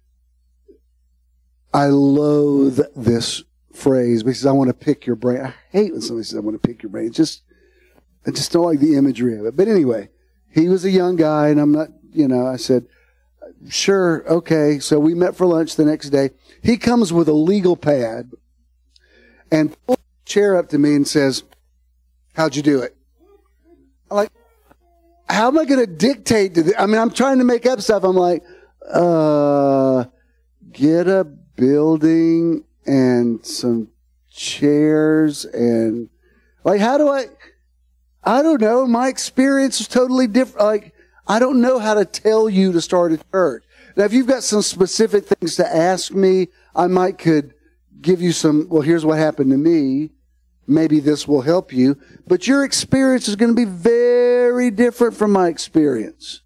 I loathe this phrase because I want to pick your brain. I hate when somebody says I want to pick your brain. I just don't like the imagery of it. But anyway, he was a young guy, and I'm not, I said, sure, okay. So we met for lunch the next day. He comes with a legal pad and pulls a chair up to me and says, how'd you do it? I'm like, how am I going to dictate to this? I mean, I'm trying to make up stuff. I'm like, get a building and some chairs and like, how do I don't know. My experience is totally different. Like, I don't know how to tell you to start a church. Now, if you've got some specific things to ask me, I could give you some, well, here's what happened to me. Maybe this will help you. But your experience is going to be very different from my experience.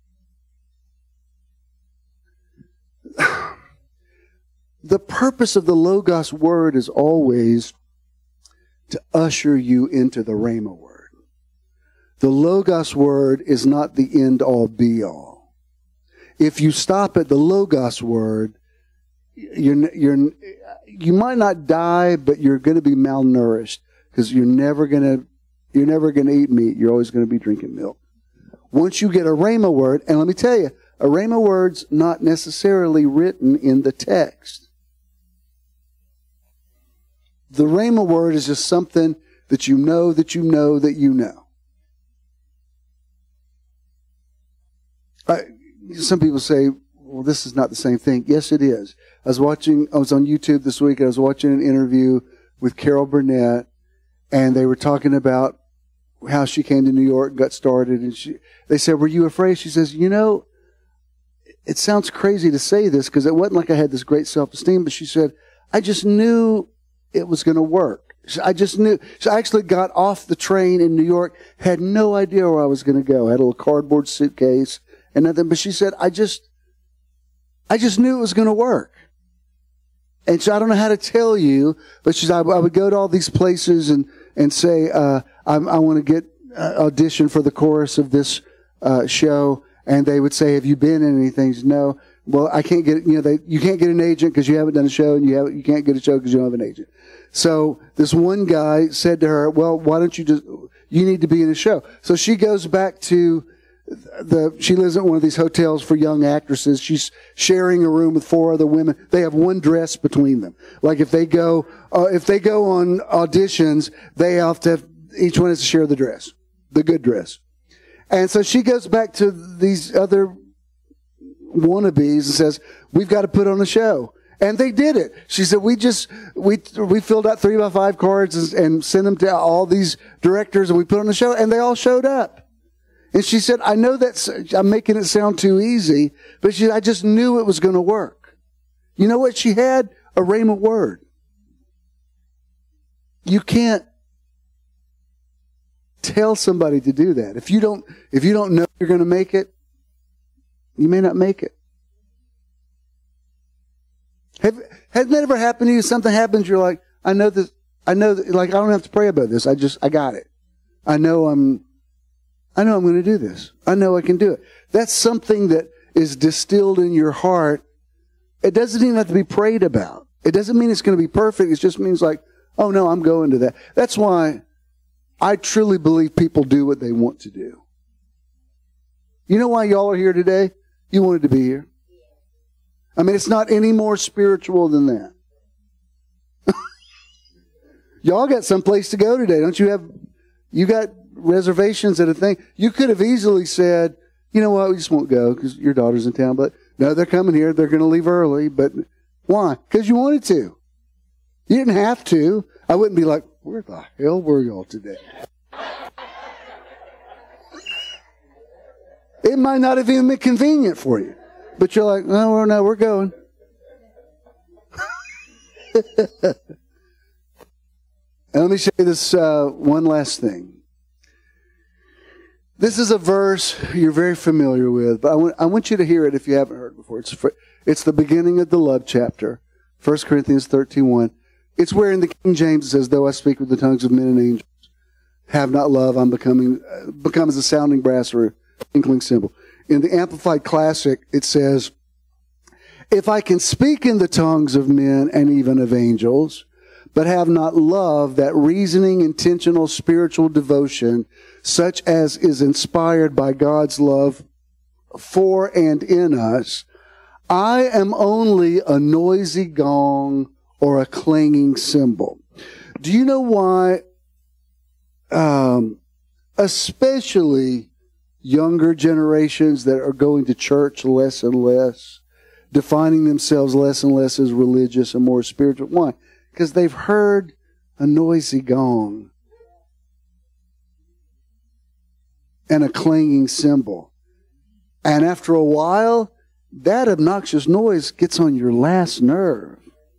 The purpose of the Logos word is always to usher you into the Rhema word. The Logos word is not the end-all, be-all. If you stop at the Logos word, you might not die, but you're going to be malnourished because you're never going to eat meat. You're always going to be drinking milk. Once you get a Rhema word, and let me tell you, a Rhema word's not necessarily written in the text. The Rhema word is just something that you know that you know that you know. Some people say, well, this is not the same thing. Yes, it is. I was on YouTube this week, and I was watching an interview with Carol Burnett, and they were talking about how she came to New York and got started. And they said, were you afraid? She says, it sounds crazy to say this because it wasn't like I had this great self-esteem, but she said, I just knew it was going to work. I just knew. So I actually got off the train in New York, had no idea where I was going to go. I had a little cardboard suitcase and nothing. But she said, I just knew it was going to work. And so I don't know how to tell you, but she said, I would go to all these places and say, I want to get audition for the chorus of this show. And they would say, have you been in anything? Said, no. Well, I can't get, you can't get an agent because you haven't done a show, and you can't get a show because you don't have an agent. So this one guy said to her, well, why don't you need to be in a show. So she goes back to she lives at one of these hotels for young actresses. She's sharing a room with 4 other women. They have one dress between them. Like if they go on auditions, they have to each one has to share the dress, the good dress. And so she goes back to these other wannabes and says, we've got to put on a show. And they did it. She said, we filled out 3x5 cards and sent them to all these directors, and we put on a show, and they all showed up. And she said, I know I'm making it sound too easy, but I just knew it was going to work. You know what? She had a Rhema word. You can't tell somebody to do that. If you don't know you're going to make it, you may not make it. Hasn't that ever happened to you? Something happens, you're like, I know that, like, I don't have to pray about this. I got it. I know I'm going to do this. I know I can do it. That's something that is distilled in your heart. It doesn't even have to be prayed about. It doesn't mean it's going to be perfect. It just means like, oh no, I'm going to that. That's why I truly believe people do what they want to do. You know why y'all are here today? You wanted to be here. I mean, it's not any more spiritual than that. Y'all got someplace to go today. Don't you have, you got reservations at a thing? You could have easily said, you know what, we just won't go because your daughter's in town. But no, they're coming here. They're going to leave early. But why? Because you wanted to. You didn't have to. I wouldn't be like, where the hell were y'all today? It might not have even been convenient for you. But you're like, no, we're going. And let me show you this one last thing. This is a verse you're very familiar with, but I want you to hear it if you haven't heard it before. It's the beginning of the love chapter, 1 Corinthians 13:1. It's where in the King James it says, though I speak with the tongues of men and angels, have not love, I'm become as a sounding brass or a tinkling cymbal. In the Amplified Classic, it says, if I can speak in the tongues of men and even of angels, but have not love, that reasoning, intentional, spiritual devotion, such as is inspired by God's love for and in us, I am only a noisy gong or a clanging cymbal. Do you know why, especially younger generations that are going to church less and less, defining themselves less and less as religious and more spiritual? Why? Because they've heard a noisy gong and a clanging cymbal. And after a while, that obnoxious noise gets on your last nerve.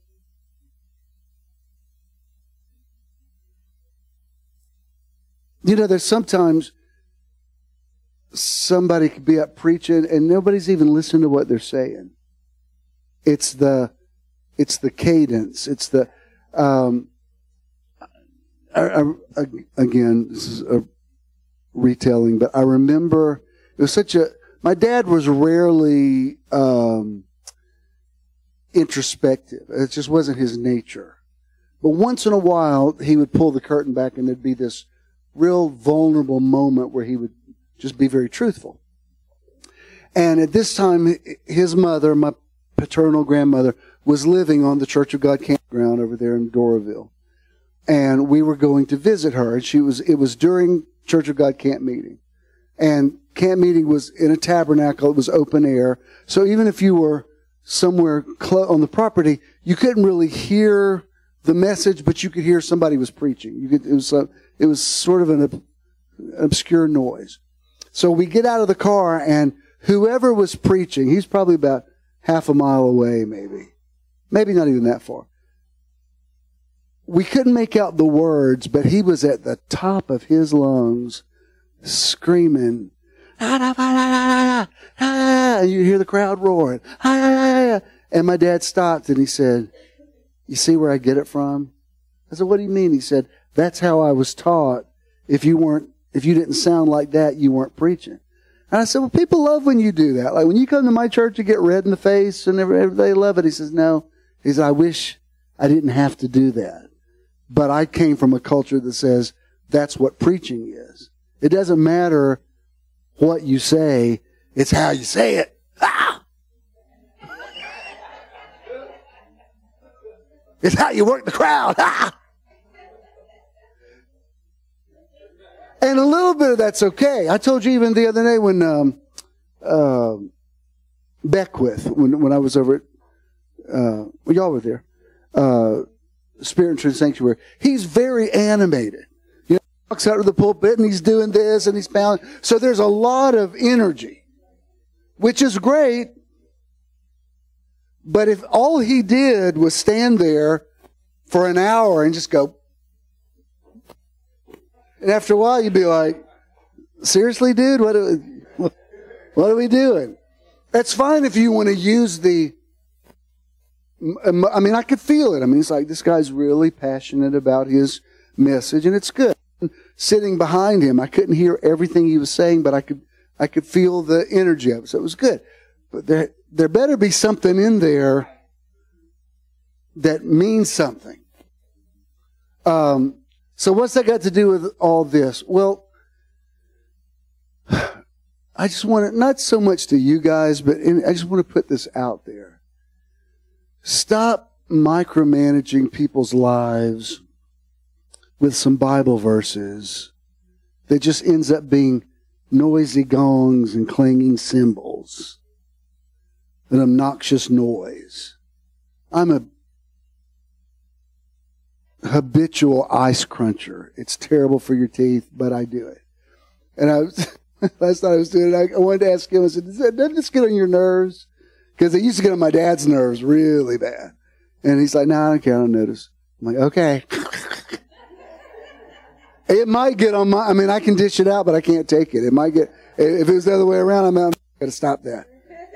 You know, there's sometimes somebody could be up preaching and nobody's even listening to what they're saying. It's the cadence. It's the, again, this is a retelling, but I remember it was my dad was rarely introspective. It just wasn't his nature. But once in a while, he would pull the curtain back and there'd be this real vulnerable moment where he would just be very truthful. And at this time, his mother, my paternal grandmother, was living on the Church of God campground over there in Doraville. And we were going to visit her. And it was during Church of God camp meeting. And camp meeting was in a tabernacle. It was open air. So even if you were somewhere on the property, you couldn't really hear the message, but you could hear somebody was preaching. It was sort of an obscure noise. So we get out of the car, and whoever was preaching, he's probably about half a mile away, maybe not even that far. We couldn't make out the words, but he was at the top of his lungs screaming, and you hear the crowd roaring, and my dad stopped and he said, you see where I get it from? I said, what do you mean? He said, that's how I was taught. If you didn't sound like that, you weren't preaching. And I said, well, people love when you do that. Like when you come to my church, you get red in the face and they love it. He says, no. He said, I wish I didn't have to do that. But I came from a culture that says that's what preaching is. It doesn't matter what you say. It's how you say it. Ah! It's how you work the crowd. Ah! And a little bit of that's okay. I told you even the other day when Beckwith, when I was over at, y'all were there, Spirit and Truth Sanctuary, he's very animated. You know, he walks out of the pulpit and he's doing this and he's pounding. So there's a lot of energy, which is great. But if all he did was stand there for an hour and just go, and after a while, you'd be like, seriously, dude? What are we doing? That's fine if you want to use I could feel it. It's like this guy's really passionate about his message, and it's good. sitting behind him. I couldn't hear everything he was saying, but I could feel the energy of it. So it was good. But there better be something in there that means something. So what's that got to do with all this? Well, I just want to, not so much to you guys, but I just want to put this out there. Stop micromanaging people's lives with some Bible verses that just ends up being noisy gongs and clanging cymbals, an obnoxious noise. I'm a habitual ice cruncher. It's terrible for your teeth, but I do it. And last night I was doing it, I wanted to ask him, I said, doesn't this get on your nerves? Because it used to get on my dad's nerves really bad. And he's like, no, I don't care, I don't notice. I'm like, okay. It might get on I can dish it out, but I can't take it. It might get, if it was the other way around, I'm got to stop that.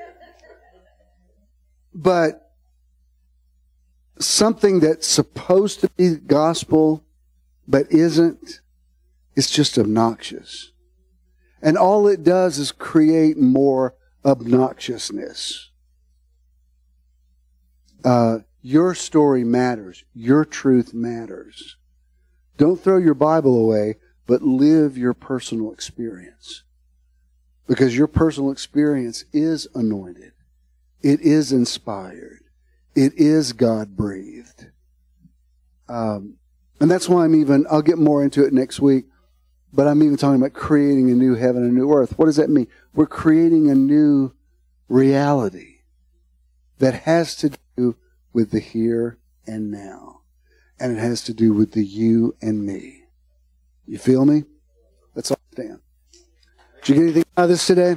But something that's supposed to be gospel, but isn't, it's just obnoxious. And all it does is create more obnoxiousness. Your story matters. Your truth matters. Don't throw your Bible away, but live your personal experience. Because your personal experience is anointed. It is inspired. It is God-breathed. And that's why I'll get more into it next week, but I'm even talking about creating a new heaven and a new earth. What does that mean? We're creating a new reality that has to do with the here and now. And it has to do with the you and me. You feel me? Let's all stand. Did you get anything out of this today?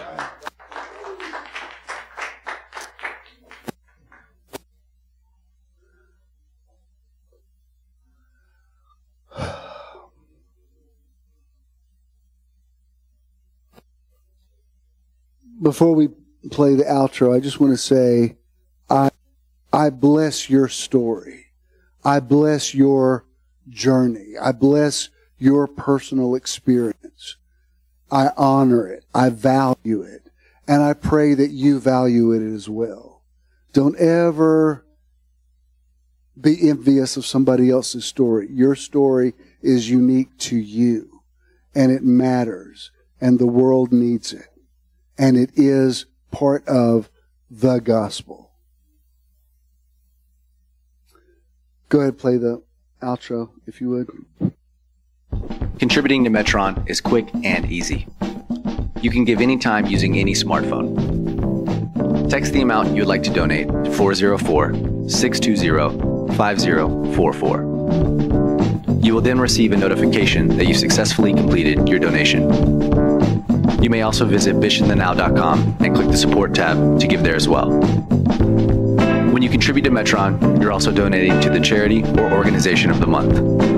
Before we play the outro, I just want to say, I bless your story. I bless your journey. I bless your personal experience. I honor it. I value it. And I pray that you value it as well. Don't ever be envious of somebody else's story. Your story is unique to you. And it matters. And the world needs it. And it is part of the gospel. Go ahead and play the outro, if you would. Contributing to Metron is quick and easy. You can give anytime using any smartphone. Text the amount you would like to donate to 404-620-5044. You will then receive a notification that you successfully completed your donation. You may also visit bishandthenow.com and click the support tab to give there as well. When you contribute to Metron, you're also donating to the charity or organization of the month.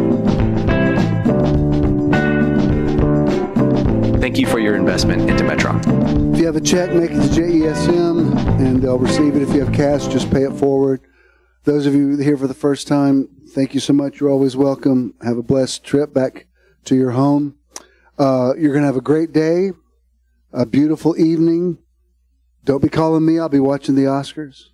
Thank you for your investment into Metron. If you have a check, make it to JESM and they'll receive it. If you have cash, just pay it forward. Those of you here for the first time, thank you so much. You're always welcome. Have a blessed trip back to your home. You're going to have a great day, a beautiful evening. Don't be calling me. I'll be watching the Oscars.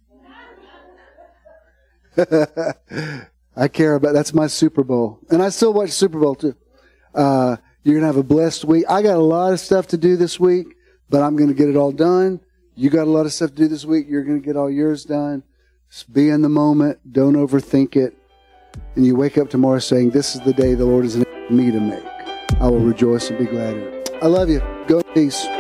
I care about, that's my Super Bowl. And I still watch Super Bowl too. You're going to have a blessed week. I got a lot of stuff to do this week, but I'm going to get it all done. You got a lot of stuff to do this week. You're going to get all yours done. Just be in the moment. Don't overthink it. And you wake up tomorrow saying, this is the day the Lord has enabled me to make. I will rejoice and be glad in it. I love you. Go in peace.